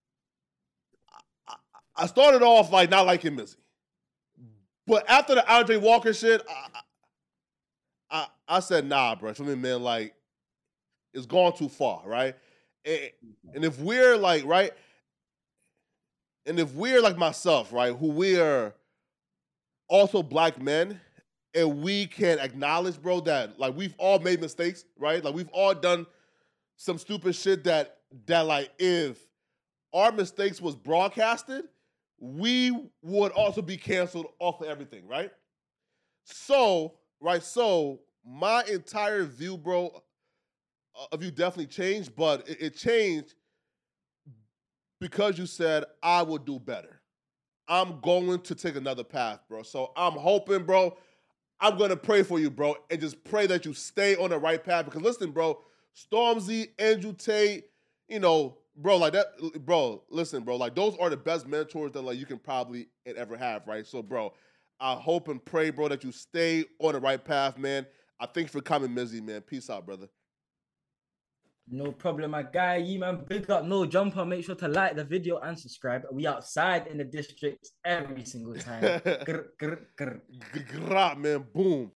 I, I started off, like, not liking Mizzy. But after the Andre Walker shit, I, I, I said, nah, bro, for me, man, like, it's gone too far, right? And, and if we're, like, right, and if we're, like myself, right, who we are also black men, and we can acknowledge, bro, that like we've all made mistakes, right? Like we've all done some stupid shit that that like if our mistakes was broadcasted, we would also be canceled off of everything, right? So, right, so my entire view, bro, of you definitely changed, but it, it changed because you said I will do better. I'm going to take another path, bro. So I'm hoping, bro, I'm going to pray for you, bro, and just pray that you stay on the right path. Because listen, bro, Stormzy, Andrew Tate, you know, bro, like that, bro, listen, bro, like those are the best mentors that like you can probably ever have, right? So, bro, I hope and pray, bro, that you stay on the right path, man. I thank you for coming, Mizzy, man. Peace out, brother. No problem, my guy. You man, big up, no jumper. Make sure to like the video and subscribe. We outside in the district every single time. grr, grr, grr. Grr, man, boom.